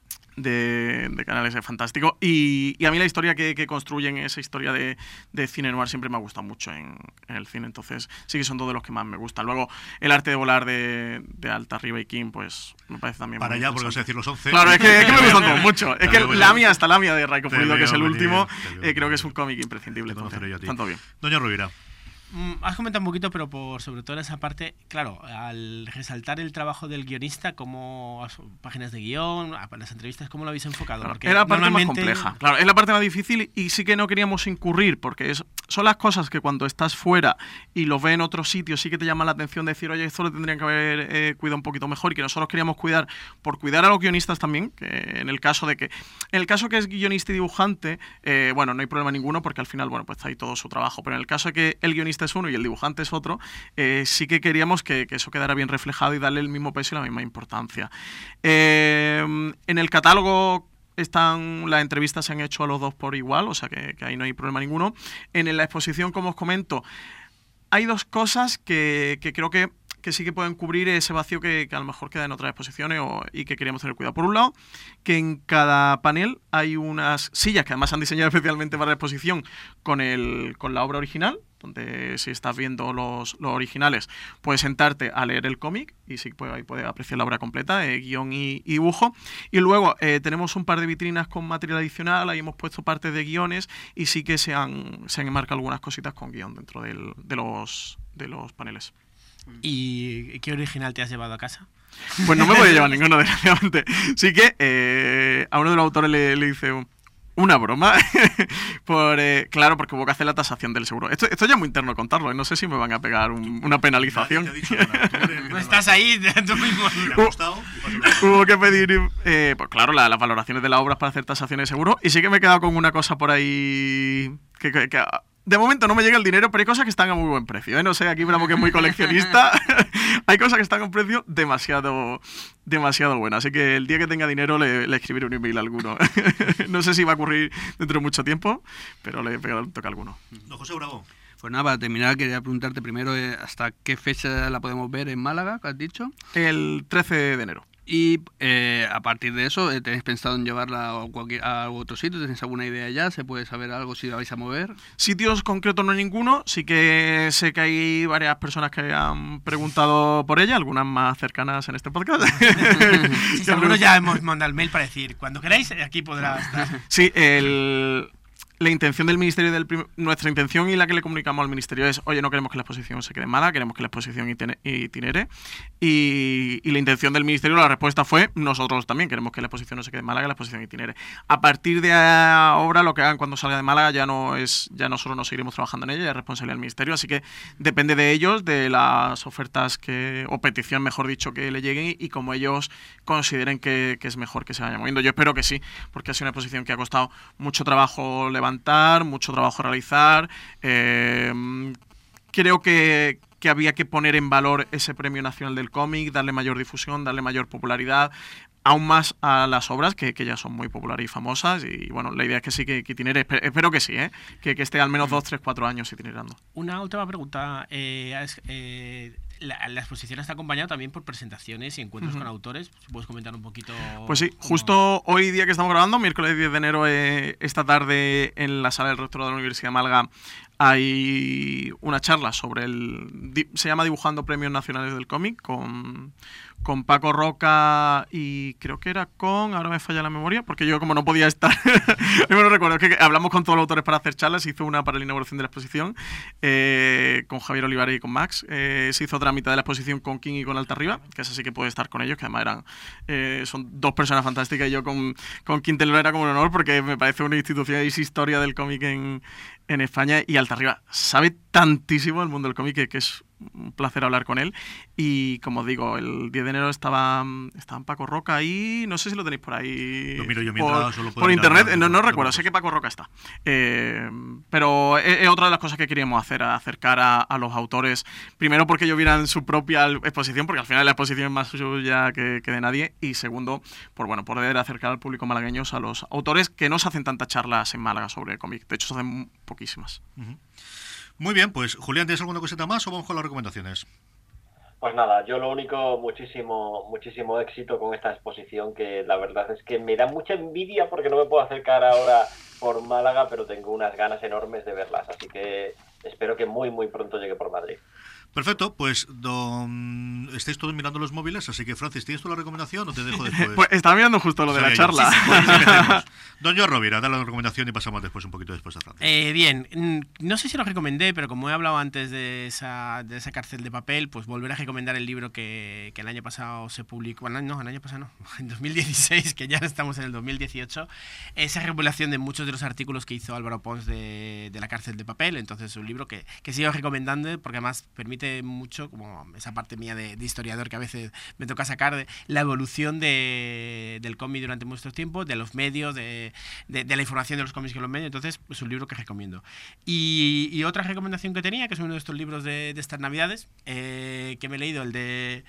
S5: De, de Canales es fantástico, y, y a mí la historia que, que construyen, esa historia de, de cine noir, siempre me ha gustado mucho en, en el cine, entonces sí que son todos los que más me gustan. Luego el arte de volar de, de Alta Riba y King, pues me parece también
S1: para allá, porque vas a decir los once.
S5: Claro, es que, es que me gustan todos mucho. Es que Lamia, hasta Lamia de Raiko Pulido, que es el último, eh, creo que es un cómic imprescindible, entonces, tanto bien.
S1: Doña Rovira.
S3: Mm, Has comentado un poquito, pero por sobre todo en esa parte, claro, al resaltar el trabajo del guionista, como as- páginas de guión, a- las entrevistas, ¿cómo lo habéis enfocado?
S5: Claro,
S3: Porque
S5: es la parte más
S3: normalmente-
S5: compleja. Claro, es la parte más difícil y sí que no queríamos incurrir, porque es, son las cosas que cuando estás fuera y lo ves en otros sitios sí que te llama la atención de decir, oye, esto lo tendrían que haber eh, cuidado un poquito mejor, y que nosotros queríamos cuidar por cuidar a los guionistas también, que en el caso de que, en el caso que es guionista y dibujante, eh, bueno, no hay problema ninguno, porque al final, bueno, pues está ahí todo su trabajo, pero en el caso de que el guionista es uno y el dibujante es otro, eh, sí que queríamos que, que eso quedara bien reflejado y darle el mismo peso y la misma importancia. Eh, en el catálogo están, las entrevistas se han hecho a los dos por igual, o sea que, que ahí no hay problema ninguno. En la exposición, como os comento, hay dos cosas que, que creo que, que sí que pueden cubrir ese vacío que, que a lo mejor queda en otras exposiciones o, y que queríamos tener cuidado. Por un lado, que en cada panel hay unas sillas que además se han diseñado especialmente para la exposición con, el, con la obra original, donde si estás viendo los, los originales puedes sentarte a leer el cómic y sí pues, ahí puedes apreciar la obra completa, eh, guión y, y dibujo. Y luego eh, tenemos un par de vitrinas con material adicional, ahí hemos puesto partes de guiones y sí que se han, se han enmarcado algunas cositas con guión dentro del, de, los, de los paneles.
S3: ¿Y qué original te has llevado a casa?
S5: Pues no me voy a llevar ninguno, desgraciadamente. Sí que eh, a uno de los autores le, le hice un, una broma. por eh, Claro, porque hubo que hacer la tasación del seguro. Esto, esto ya es muy interno contarlo, ¿eh? No sé si me van a pegar un, una penalización.
S1: Nadie te ha dicho nada. Tú eres el que
S3: Pues
S1: te va a-
S3: estás ahí tú mismo.
S1: ¿Te ha gustado?
S5: Hubo que pedir, eh, pues claro, la- las valoraciones de las obras para hacer tasaciones de seguro. Y sí que me he quedado con una cosa por ahí que, que- que, de momento no me llega el dinero, pero hay cosas que están a muy buen precio, ¿eh? No sé, aquí Bravo que es muy coleccionista. Hay cosas que están a un precio demasiado, demasiado bueno. Así que el día que tenga dinero le, le escribiré un email a alguno. No sé si va a ocurrir dentro de mucho tiempo, pero le pegaré un toque a alguno.
S1: No, José Bravo.
S4: Pues nada, para terminar quería preguntarte primero eh, hasta qué fecha la podemos ver en Málaga, que has dicho.
S5: El trece de enero.
S4: Y eh, a partir de eso, eh, ¿tenéis pensado en llevarla a, cualquier, a otro sitio? ¿Tenéis alguna idea ya? ¿Se puede saber algo si la vais a mover?
S5: Sitios concretos no hay ninguno, sí que sé que hay varias personas que han preguntado por ella, algunas más cercanas en este podcast.
S3: Sí, sí, algunos ya hemos mandado el mail para decir, cuando queráis, aquí podrá estar.
S5: Sí, el, la intención del Ministerio, del prim- nuestra intención y la que le comunicamos al Ministerio es, oye, no queremos que la exposición se quede en Málaga, queremos que la exposición itine- itinere. Y, y la intención del Ministerio, la respuesta fue, nosotros también queremos que la exposición no se quede en Málaga, la exposición itinere. A partir de ahora, lo que hagan cuando salga de Málaga ya no es, ya nosotros no seguiremos trabajando en ella, ya es responsabilidad del Ministerio, así que depende de ellos, de las ofertas que, o petición, mejor dicho, que le lleguen y como ellos consideren que, que es mejor que se vaya moviendo. Yo espero que sí, porque ha sido una exposición que ha costado mucho trabajo levantar, mucho trabajo realizar. Eh, creo que, que había que poner en valor ese Premio Nacional del Cómic, darle mayor difusión, darle mayor popularidad, aún más a las obras que, que ya son muy populares y famosas. Y bueno, la idea es que sí, que, que itinere. Espe- Espero que sí, ¿eh? que, que esté al menos dos, tres, cuatro años itinerando.
S3: Una última pregunta. Eh, es- eh, la, la exposición está acompañada también por presentaciones y encuentros
S5: Ujú.
S3: con autores. Si puedes comentar un poquito.
S5: Pues sí,
S3: cómo-
S5: justo hoy día que estamos grabando, miércoles diez de enero, eh, esta tarde en la sala del rectorado de la Universidad de Málaga hay una charla sobre el... di- se llama Dibujando Premios Nacionales del Cómic con, con Paco Roca y creo que era con... Ahora me falla la memoria, porque yo como no podía estar... yo me lo recuerdo, es que hablamos con todos los autores para hacer charlas, hizo una para la inauguración de la exposición eh, con Javier Olivares y con Max. Eh, se hizo otra mitad de la exposición con King y con Alta Arriba, que es así que puede estar con ellos, que además eran eh, son dos personas fantásticas y yo con, con King Telero era como un honor porque me parece una institución y es historia del cómic en, en España y Alta Arriba sabe tantísimo el mundo del cómic que, que es un placer hablar con él. Y como os digo, el diez de enero estaba, estaba Paco Roca ahí, no sé si lo tenéis por ahí.
S1: Lo miro yo
S5: por,
S1: mientras, solo puedo
S5: por
S1: mirar
S5: internet,
S1: la-
S5: no, no
S1: la-
S5: recuerdo,
S1: la-
S5: sé que Paco Roca está. Eh, pero es, es otra de las cosas que queríamos hacer, acercar a, a los autores, primero porque ellos vieran su propia exposición, porque al final la exposición es más suya que, que de nadie, y segundo, por bueno, poder acercar al público malagueño a los autores que no se hacen tantas charlas en Málaga sobre cómic, de hecho se hacen poquísimas.
S1: Ujú. Muy bien, pues Julián, ¿tienes alguna cosita más o vamos con las recomendaciones?
S2: Pues nada, yo lo único, muchísimo, muchísimo éxito con esta exposición, que la verdad es que me da mucha envidia porque no me puedo acercar ahora por Málaga, pero tengo unas ganas enormes de verlas, así que espero que muy, muy pronto llegue por Madrid.
S1: Perfecto, pues don... estáis todos mirando los móviles, así que Francis, ¿tienes tú la recomendación o te dejo después?
S5: Pues estaba mirando justo lo de la charla.
S1: Sí, sí, pues empecemos. Don Joan Rovira, dale la recomendación y pasamos después un poquito después a Francis.
S3: Eh, bien, no sé si lo recomendé, pero como he hablado antes de esa, de esa cárcel de papel, pues volveré a recomendar el libro que, que el año pasado se publicó. Bueno, no, el año pasado no, en dos mil dieciséis, que ya estamos en el dos mil dieciocho. Esa recopilación de muchos de los artículos que hizo Álvaro Pons de, de la cárcel de papel. Entonces, es un libro que, que sigo recomendando porque además permite mucho, como esa parte mía de, de historiador que a veces me toca sacar, de la evolución de, del cómic durante mucho tiempo, de los medios, de, de, de la información de los cómics que los medios. Entonces, es un libro que recomiendo. Y, y otra recomendación que tenía, que es uno de estos libros de, de estas navidades, eh, que me he leído, el de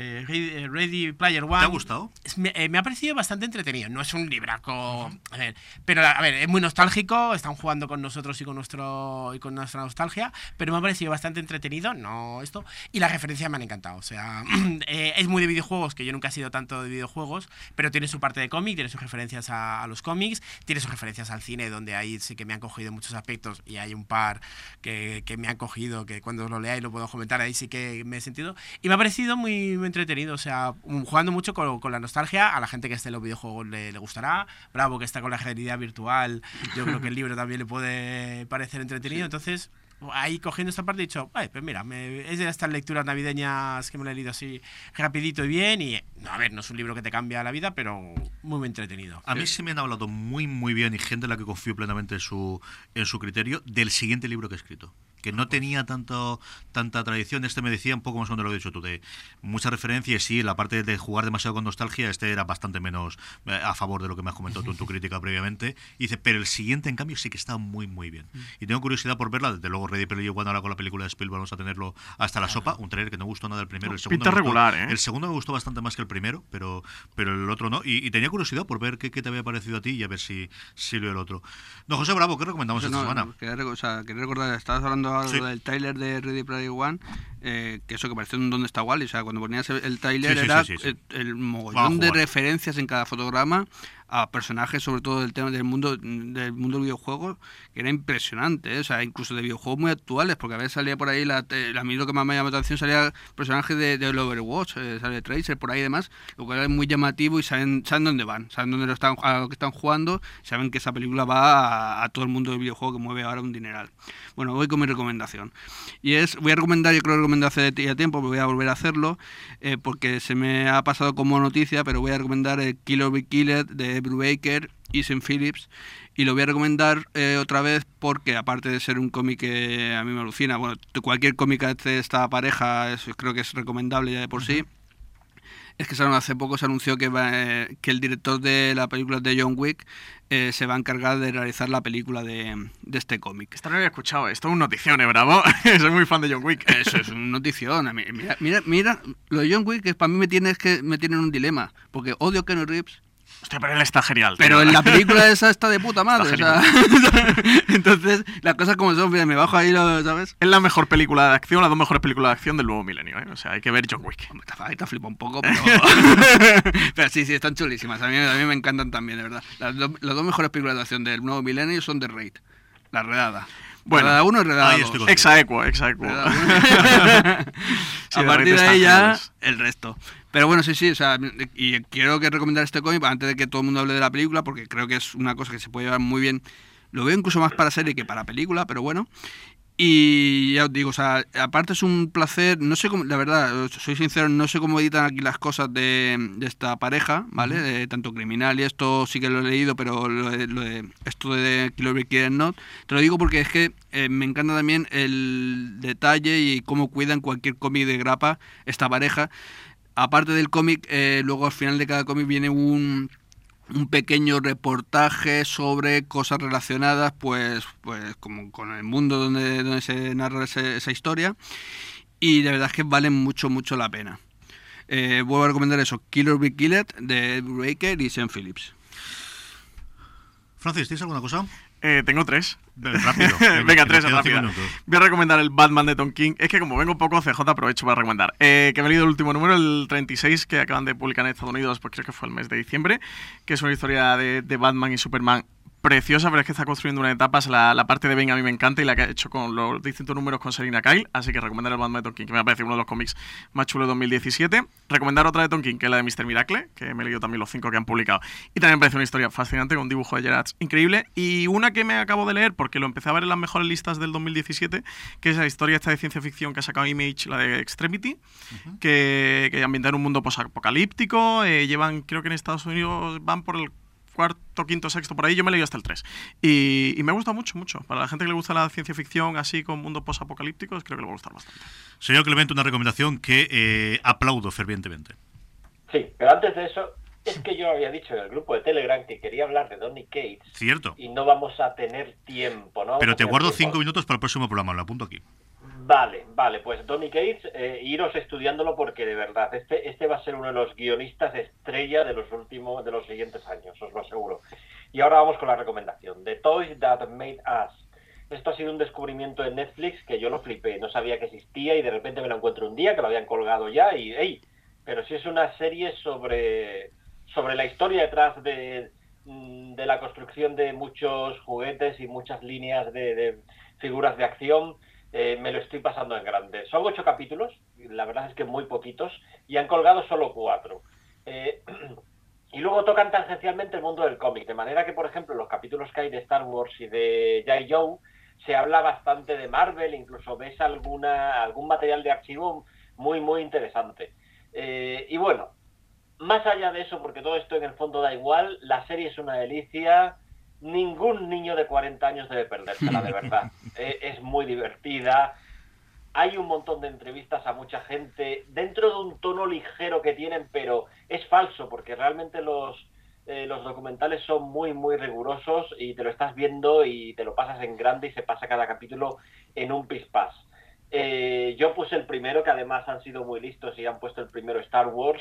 S3: eh, Ready Player One.
S1: ¿Te ha gustado?
S3: Es, me, eh, me ha parecido bastante entretenido. No es un libraco, a ver, pero a ver, es muy nostálgico. Están jugando con nosotros y con nuestro y con nuestra nostalgia, pero me ha parecido bastante entretenido. No esto, y las referencias me han encantado, o sea, eh, es muy de videojuegos, que yo nunca he sido tanto de videojuegos, pero tiene su parte de cómic, tiene sus referencias a, a los cómics, tiene sus referencias al cine, donde ahí sí que me han cogido muchos aspectos, y hay un par que, que me han cogido, que cuando lo leáis lo puedo comentar, ahí sí que me he sentido, y me ha parecido muy, muy entretenido, o sea, jugando mucho con, con la nostalgia. A la gente que esté en los videojuegos le, le gustará. Bravo, que está con la realidad virtual, yo creo que el libro también le puede parecer entretenido. Entonces, ahí cogiendo esta parte he dicho, ay, pues mira, me, es de estas lecturas navideñas que me lo he leído así rapidito y bien, y no, a ver, no es un libro que te cambia la vida, pero muy, muy entretenido.
S1: A mí sí me han hablado muy, muy bien, y gente en la que confío plenamente en su, en su criterio, del siguiente libro que he escrito, que no tenía tanto tanta tradición. Este me decía un poco más o menos lo que has dicho tú, de mucha referencia, y sí, la parte de jugar demasiado con nostalgia, este era bastante menos eh, a favor de lo que me has comentado tú en tu crítica previamente, y dice, pero el siguiente en cambio sí que está muy, muy bien. Y tengo curiosidad por verla, desde luego Ready Player One, ahora con la película de Spielberg vamos a tenerlo hasta la sopa, un trailer que no me gustó nada el primero, el segundo
S5: Pinta
S1: me gustó,
S5: regular, ¿eh?
S1: El segundo me gustó bastante más que el primero, pero, pero el otro no, y, y tenía curiosidad por ver qué, qué te había parecido a ti y a ver si, si leo el otro. No, José Bravo, ¿qué recomendamos
S4: no,
S1: esta
S4: no,
S1: semana?
S4: Quería, o sea, quería recordar, estabas hablando algo
S1: Sí.
S4: del tráiler de Ready Player One, eh, que eso que parecía un Dónde está Wally, o sea, cuando ponías el, el tráiler
S1: Sí, sí,
S4: era
S1: sí, sí, sí.
S4: el, el
S1: Vamos
S4: mogollón
S1: a
S4: de
S1: jugar.
S4: referencias en cada fotograma a personajes, sobre todo del tema del mundo del mundo del videojuego, que era impresionante, ¿eh? O sea, incluso de videojuegos muy actuales, porque a veces salía por ahí, la, a mí lo que más me llamó la atención salía personajes de, de Overwatch, eh, sale Tracer por ahí y demás, lo cual es muy llamativo, y saben, saben dónde van, saben dónde lo están, a lo que están jugando, saben que esa película va a, a todo el mundo del videojuego, que mueve ahora un dineral. Bueno, voy con mi recomendación, y es, voy a recomendar, yo creo que recomendé hace ya tiempo, pero voy a volver a hacerlo, eh, porque se me ha pasado como noticia, pero voy a recomendar el Killer Be Killed de Brubaker y Sean Phillips, y lo voy a recomendar eh, otra vez porque, aparte de ser un cómic que a mí me alucina, bueno, cualquier cómic de esta pareja es, creo que es recomendable ya de por sí. Es que hace poco se anunció que, va, eh, que el director de la película de John Wick eh, se va a encargar de realizar la película de, de este cómic.
S5: Esto no lo había escuchado, esto es un notición, ¿eh, Bravo? Soy muy fan de John Wick.
S4: Eso es una notición. A mí, mira, mira, mira, lo de John Wick, que para mí me tiene, es que me tiene en un dilema, porque odio a Keanu Reeves.
S5: Hostia, pero él está genial, tío.
S4: Pero en la película esa está de puta madre, o sea, entonces las cosas como son, me bajo ahí, lo, ¿sabes?
S5: Es la mejor película de acción, las dos mejores películas de acción del nuevo milenio, ¿eh? O sea, hay que ver John Wick.
S4: Hombre, ahí te flipa un poco, pero... pero sí, sí, están chulísimas, a mí, a mí me encantan también, de verdad. Las, do, las dos mejores películas de acción del nuevo milenio son The Raid, La Redada.
S5: Bueno,
S4: Redada uno y Redada
S1: ahí
S4: dos.
S1: estoy contigo.
S5: Exaequo, exaequo. Sí,
S4: A
S5: The
S4: partir
S5: Raid
S4: de ahí
S5: está
S4: ya,
S5: genial.
S4: el resto. Pero bueno, sí, sí, o sea, y quiero que recomendar este cómic antes de que todo el mundo hable de la película, porque creo que es una cosa que se puede llevar muy bien. Lo veo incluso más para serie que para película, pero bueno. Y ya os digo, o sea, aparte es un placer, no sé cómo, la verdad, soy sincero, no sé cómo editan aquí las cosas de, de esta pareja, ¿vale? Uh-huh. De, tanto criminal y esto sí que lo he leído, pero lo de, lo de esto de Killer Be Killed Not, te lo digo porque es que eh, me encanta también el detalle y cómo cuidan cualquier cómic de grapa esta pareja. Aparte del cómic, eh, luego al final de cada cómic viene un... un pequeño reportaje sobre cosas relacionadas pues pues como con el mundo donde, donde se narra ese, esa historia, y la verdad es que valen mucho mucho la pena. Eh, vuelvo a recomendar eso, Killer Be Killed de Brubaker y Sean Phillips.
S1: Francis, ¿tienes alguna cosa?
S5: Eh, tengo tres.
S1: Rápido.
S5: Venga, venga tres,
S1: rápido.
S5: Voy a recomendar el Batman de Tom King. Es que como vengo poco, C J aprovecho para recomendar. Eh, que me he leído el último número, el treinta y seis, que acaban de publicar en Estados Unidos, pues creo que fue el mes de diciembre, que es una historia de, de Batman y Superman preciosa, pero es que está construyendo una etapa. La, la parte de Ben a mí me encanta y la que ha hecho con los distintos números con Selina Kyle. Así que recomendar el Batman de Tom King, que me ha parecido uno de los cómics más chulos de dos mil diecisiete. Recomendar otra de Tom King, que es la de míster Miracle, que me he leído también los cinco que han publicado. Y también me parece una historia fascinante con un dibujo de Gerard increíble. Y una que me acabo de leer, porque lo empecé a ver en las mejores listas del dos mil diecisiete, que es la historia esta de ciencia ficción que ha sacado Image, la de Extremity, uh-huh. que, que ambienta en un mundo posapocalíptico. Eh, llevan, creo que en Estados Unidos van por el cuarto, quinto, sexto, por ahí. Yo me he leído hasta el tres. Y, y me gusta mucho, mucho. Para la gente que le gusta la ciencia ficción así con mundos posapocalípticos, creo que le va a gustar bastante.
S1: Señor Clemente, una recomendación que eh, aplaudo fervientemente.
S2: Sí, pero antes de eso, es que yo había dicho en el grupo de Telegram que quería hablar de Donny Cates.
S1: Cierto.
S2: Y no vamos a tener tiempo, ¿no?
S1: Pero te guardo
S2: tiempo.
S1: cinco minutos para el próximo programa, lo apunto aquí.
S2: Vale, vale, pues Donny Cates, eh, iros estudiándolo porque de verdad, este, este va a ser uno de los guionistas estrella de los últimos, de los siguientes años, os lo aseguro. Y ahora vamos con la recomendación, The Toys That Made Us. Esto ha sido un descubrimiento en Netflix que yo lo flipé, no sabía que existía y de repente me lo encuentro un día, que lo habían colgado ya y ¡ey! Pero sí es una serie sobre, sobre la historia detrás de, de la construcción de muchos juguetes y muchas líneas de, de figuras de acción. Eh, me lo estoy pasando en grande. Son ocho capítulos, la verdad es que muy poquitos, y han colgado solo cuatro. Eh, y luego tocan tangencialmente el mundo del cómic, de manera que, por ejemplo, los capítulos que hay de Star Wars y de G I. Joe, se habla bastante de Marvel, incluso ves alguna algún material de archivo muy, muy interesante. Eh, y bueno, más allá de eso, porque todo esto en el fondo da igual, la serie es una delicia. Ningún niño de cuarenta años debe perdérsela, de verdad. eh, es muy divertida. Hay un montón de entrevistas a mucha gente dentro de un tono ligero que tienen, pero es falso porque realmente los, eh, los documentales son muy, muy rigurosos y te lo estás viendo y te lo pasas en grande y se pasa cada capítulo en un pispás. Eh, yo puse el primero, que además han sido muy listos y han puesto el primero Star Wars.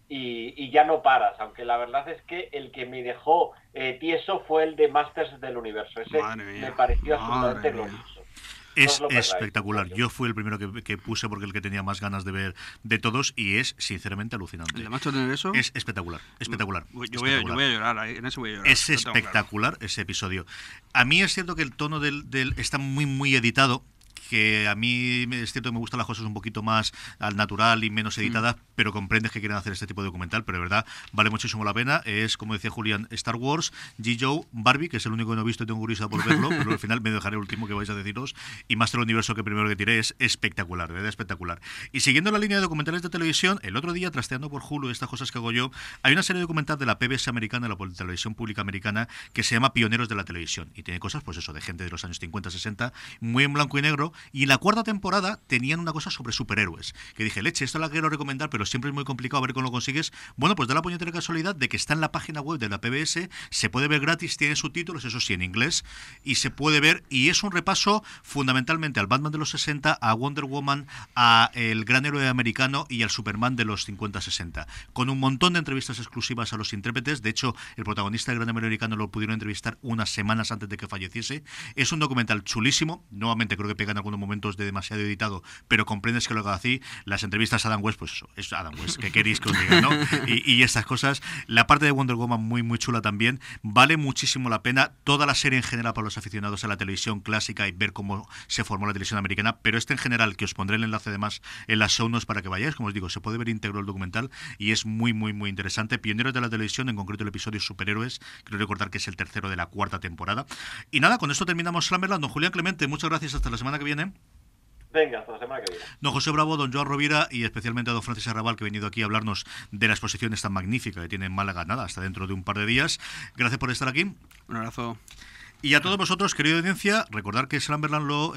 S2: Y, y ya no paras, aunque la verdad es que el que me dejó eh, tieso fue el de Masters del Universo. Ese me pareció absolutamente glorioso.
S1: Es no espectacular. Yo fui el primero que, que puse porque el que tenía más ganas de ver de todos y es sinceramente alucinante.
S4: ¿El de Masters del Universo?
S1: Es espectacular, espectacular.
S4: Yo,
S1: espectacular.
S4: Voy, a, yo voy a llorar, en eso voy a llorar.
S1: Es espectacular claro. ese episodio. A mí es cierto que el tono del, del está muy, muy editado. Que a mí es cierto que me gustan las cosas un poquito más al natural y menos editadas, mm. pero comprendes que quieren hacer este tipo de documental, pero de verdad vale muchísimo la pena. Es, como decía Julián, Star Wars, G. Joe, Barbie, que es el único que no he visto y tengo curiosidad por verlo, pero al final me dejaré el último que vais a deciros, y Master Universo, que primero que tiré, es espectacular, de verdad espectacular. Y siguiendo la línea de documentales de televisión, el otro día, trasteando por Hulu, estas cosas que hago yo, hay una serie de documentales de la P B S americana, la televisión pública americana, que se llama Pioneros de la Televisión, y tiene cosas, pues eso, de gente de los años cincuenta, sesenta, muy en blanco y negro, y la cuarta temporada temporada tenían una cosa sobre superhéroes, que dije, leche, esto la quiero recomendar, pero siempre es muy complicado a ver cómo lo consigues. Bueno, pues da la puñetera casualidad de que está en la página web de la P B S, se puede ver gratis, tiene subtítulos, eso sí, en inglés, y se puede ver, y es un repaso fundamentalmente al Batman de los sesenta, a Wonder Woman, a el gran héroe americano y al Superman de los cincuenta sesenta, con un montón de entrevistas exclusivas a los intérpretes. De hecho, el protagonista del gran héroe americano lo pudieron entrevistar unas semanas antes de que falleciese. Es un documental chulísimo, nuevamente creo que pegan algunos momentos de demasiado editado, pero comprendes que lo haga así. Las entrevistas a Adam West, pues eso, es Adam West, que queréis que os diga, ¿no? Y, y estas cosas. La parte de Wonder Woman muy, muy chula también. Vale muchísimo la pena. Toda la serie en general para los aficionados a la televisión clásica y ver cómo se formó la televisión americana, pero este en general, que os pondré el enlace además en las show notes para que vayáis, como os digo, se puede ver íntegro el documental y es muy, muy, muy interesante. Pioneros de la televisión, en concreto el episodio Superhéroes, quiero recordar que es el tercero de la cuarta temporada. Y nada, con esto terminamos Slamberland. Don Julián Clemente, muchas gracias, hasta la semana que viene.
S2: Venga, hasta la semana que viene.
S1: Don José Bravo, don Joan Rovira y especialmente a don Francis Arrabal, que ha venido aquí a hablarnos de la exposición esta magnífica que tiene en Málaga, nada, hasta dentro de un par de días. Gracias por estar aquí.
S4: Un abrazo.
S1: Y a todos vosotros, querida audiencia, recordar que Slamberland lo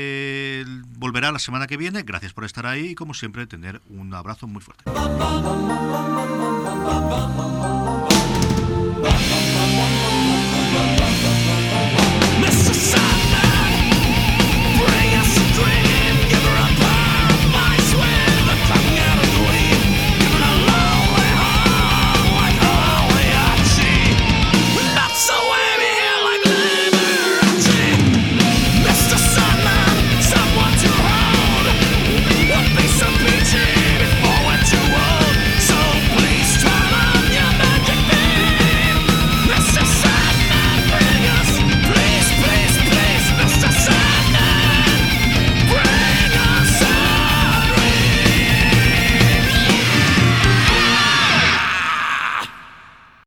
S1: eh, volverá la semana que viene. Gracias por estar ahí y, como siempre, tener un abrazo muy fuerte.